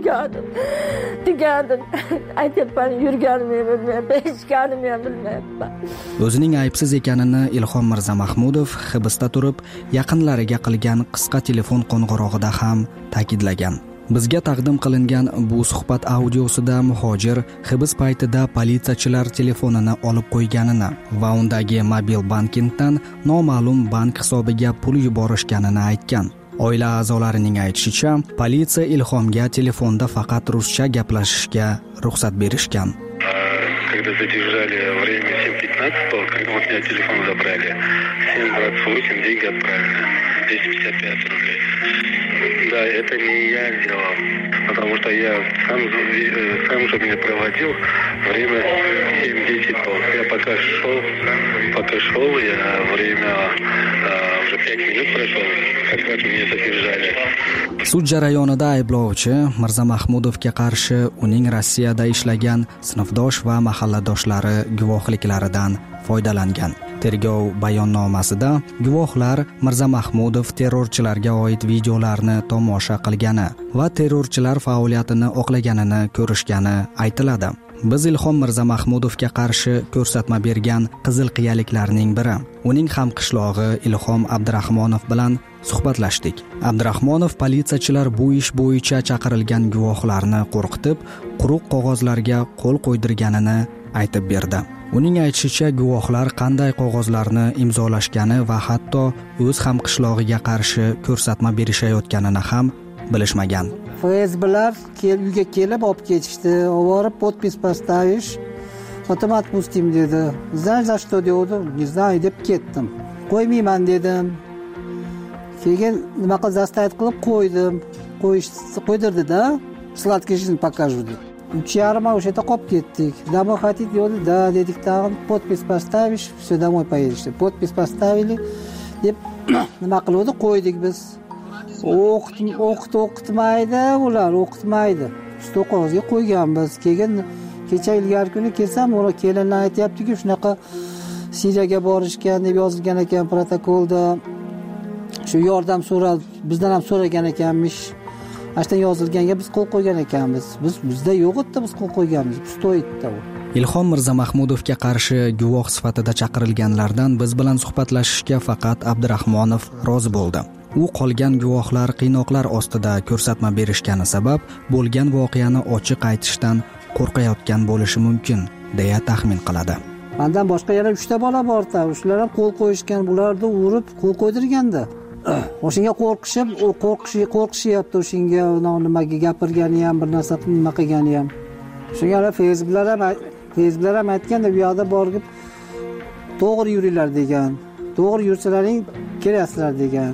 Aytyapman, yurganimni bilmayapman, eshitganimni ham bilmayapman. O'zining aybsiz ekanini Ilhom Mirzamahmudov hibsda turib yaqinlariga qilgan qisqa telefon qo'ng'irog'ida ham ta'kidlagan. Bizga taqdim qilingan bu suhbat audiosida muhojir hibs paytida politsiyachilar telefonini olib qo'yganini va undagi mobil bankingdan noma'lum bank hisobiga pul yuborishganini aytgan. Oila a'zolarining aytishicha, politsiya Ilhomga telefonda faqat ruscha gaplashishga ruxsat berishgan. Когда задержали время 7:15, когда вот меня телефон забрали, 7:28 деньги отправили, 255 рублей. Да, это не я сделал, потому что я сам же меня проводил время 7:10 было. Я пока шел, я время уже 5 минут прошел, как раз меня задержали. Sud jarayonida ayblovchi Mirzamahmudovga qarshi uning Rossiyada ishlagan sinfdosh va mahalladoshlari guvohliklaridan foydalangan. Tergov bayonnomasida guvohlar Mirzamahmudov terrorchilarga oid videolarni tomosha qilgani va terrorchilar faoliyatini oqlaganini ko'rishgani aytiladi. Biz Ilhom Mirzamahmudovga qarshi ko'rsatma bergan qizilqiyaliklarning biri, uning hamqishlog'i Ilhom Abdurahmonov bilan suhbatlashdik. Abdurahmonov politsiyachilar bu ish bo'yicha chaqirilgan guvohlarni qo'rqitib, quruq qog'ozlarga qo'l qo'ydirganini aytib berdi. Uning aytishicha, guvohlar qanday qog'ozlarni imzolashgani va hatto o'z hamqishlog'iga qarshi ko'rsatma berishayotganini ham bilishmagan. FSBlar uyga kelib olib ketishdi. Oborib podpis поставишь, потом отпустим dedi. Знаешь, за что dedi? Не знаю deb ketdim. Qo'ymayman dedim. Keyin nima qilib zastavit qilib qo'ydim. Qo'ydirdi-da, sladkий жизнь покажу dedi. 3:30 o'sha yerda qolib ketdik. Домой хотите dedi? Да dedik, tag'in podpis поставишь, все домой поедешь. Podpis поставили deb nima qildi? Qo'ydik biz. O'qitmaydi ular, o'qitmaydi. Stol qog'ozga qo'yganmiz. Keyin kecha ilgari kuni kelsam, ular kelinlar aytayapti-ku, shunaqa Siriyaga borishgan deb yozilgan ekan protokolda. Shu yordam so'rab, bizdan ham so'ragan ekanmish. Ashdan yozilganga biz qo'l qo'ygan ekanmiz. Bizda yo'q edi, biz qo'l qo'yganmiz. Stoyitda u. Ilhom Mirzamahmudovga qarshi guvoh sifatida chaqirilganlardan biz bilan suhbatlashishga faqat Abdurahmonov rozi bo'ldi. U qolgan guvohlar qiynoqlar ostida ko'rsatma berishgani sabab bo'lgan voqeani ochiq aytishdan qo'rqayotgan bo'lishi mumkin, deya taxmin qiladi. Mendan boshqa yana 3 ta bola bor-da, shular ham qo'l qo'yishgan, bularni urib qo'l qo'ydirganda. O'shinga qo'rqishyapti, o'shinga nimaga gapirgani ham, bir narsa nima qilgani ham. Shunga Facebooklar ham aytganda, bu yoqda borib to'g'ri yuringlar degan. To'g'ri yursalaring kelasizlar degan.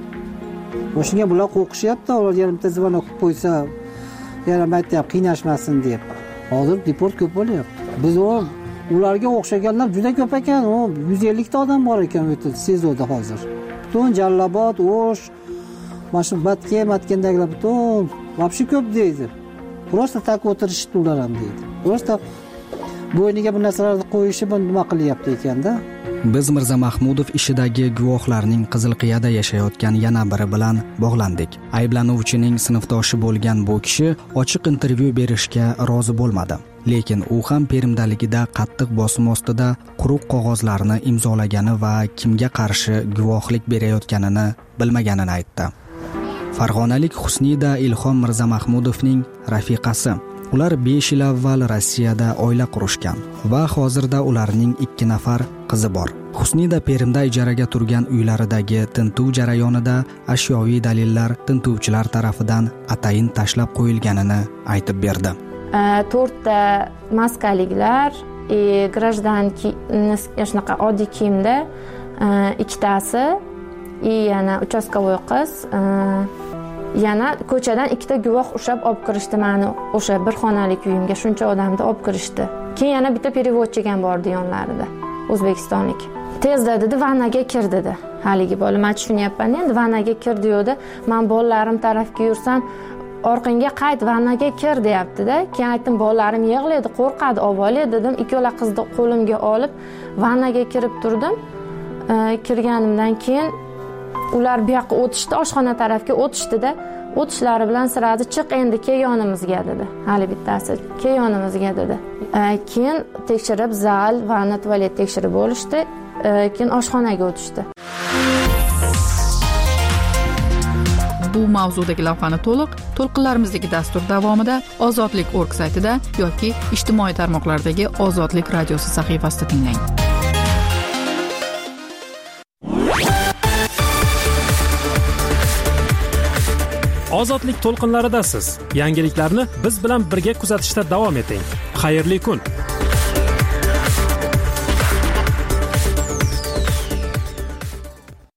O'shinga bular qo'rqishyapti, ular yarimta zvonok qilib qo'ysa, yana aytayapti qiynashmasin deb. Hozir deport ko'p bo'lyapti. Biz ularga o'xshaganlar juda ko'p ekan, 150 ta odam bor ekan o'tib sezoda hozir. Butun Jallobod, O'sh, mana Matkendagilar butun вообще ko'p deydi. Просто tak o'tirishdi ular ham deydi. Просто bo'yniga bu narsalarni qo'yishi buni nima qilyapti ekanda? Biz Mirzamahmudov ishidagi guvohlarning Qizilqiyada yashayotgan yana biri bilan bog'landik. Ayblanuvchining sinfdoshi bo'lgan bu kishi ochiq intervyu berishga rozi bo'lmadi. Lekin u ham Perimdaligida qattiq bosim ostida quruq qog'ozlarni imzolagani va kimga qarshi guvohlik berayotganini bilmaganini aytdi. Farg'onalik Husnida Ilhom Mirzamahmudovning rafiqasi. Ular 5 yil avval Rossiyada oila qurishgan va hozirda ularning 2 nafar qizi bor. Husnida Perimda ijaraga turgan uylaridagi tintuv jarayonida ashyoviy dalillar tintuvchilar tarafidan atayin tashlab qo'yilganini aytib berdi. 4 ta maskaliklar, grajdanki shunaqa oddiy kiyimda 2 tasi, yana uchastkovoy qiz, yana ko'chadan 2 ta guvoh ushlab olib kirishdi meni o'sha bir xonalik uyimga, shuncha odamni olib kirishdi. Keyin yana bitta переводчик ham bordi yonlarida, o'zbekistonlik. Tezda dedi, vannaga kir dedi. Haligi bola, men tushunyapman endi, vannaga kir dedi. Men bolalarim tarafga yursam, orqangga qayt, vannaga kir deyapti-da. Keyin aytdim, bolalarim yig'laydi, qo'rqadi, olib dedim. Ikkola qizni qo'limga olib vannaga kirib turdim. Kirganimdan keyin ular bu yoqqa o'tishdi, oshxona tarafga o'tishdi-da. O'tishlari bilan siradi chiq endi kel yonimizga dedi. Hali bittasi kel yonimizga dedi. Keyin tekshirib zal, vanna, tualet tekshirib olishdi. Keyin oshxonaga o'tishdi. Bu mavzudagi lavhani to'lqinlarimizdagi dastur davomida ozodlik.org saytida yoki ijtimoiy tarmoqlardagi Ozodlik radiosi sahifasida tinglang. Ozodlik to'lqinlaridasiz. Yangiliklarni biz bilan birga kuzatishda davom eting. Xayrli kun.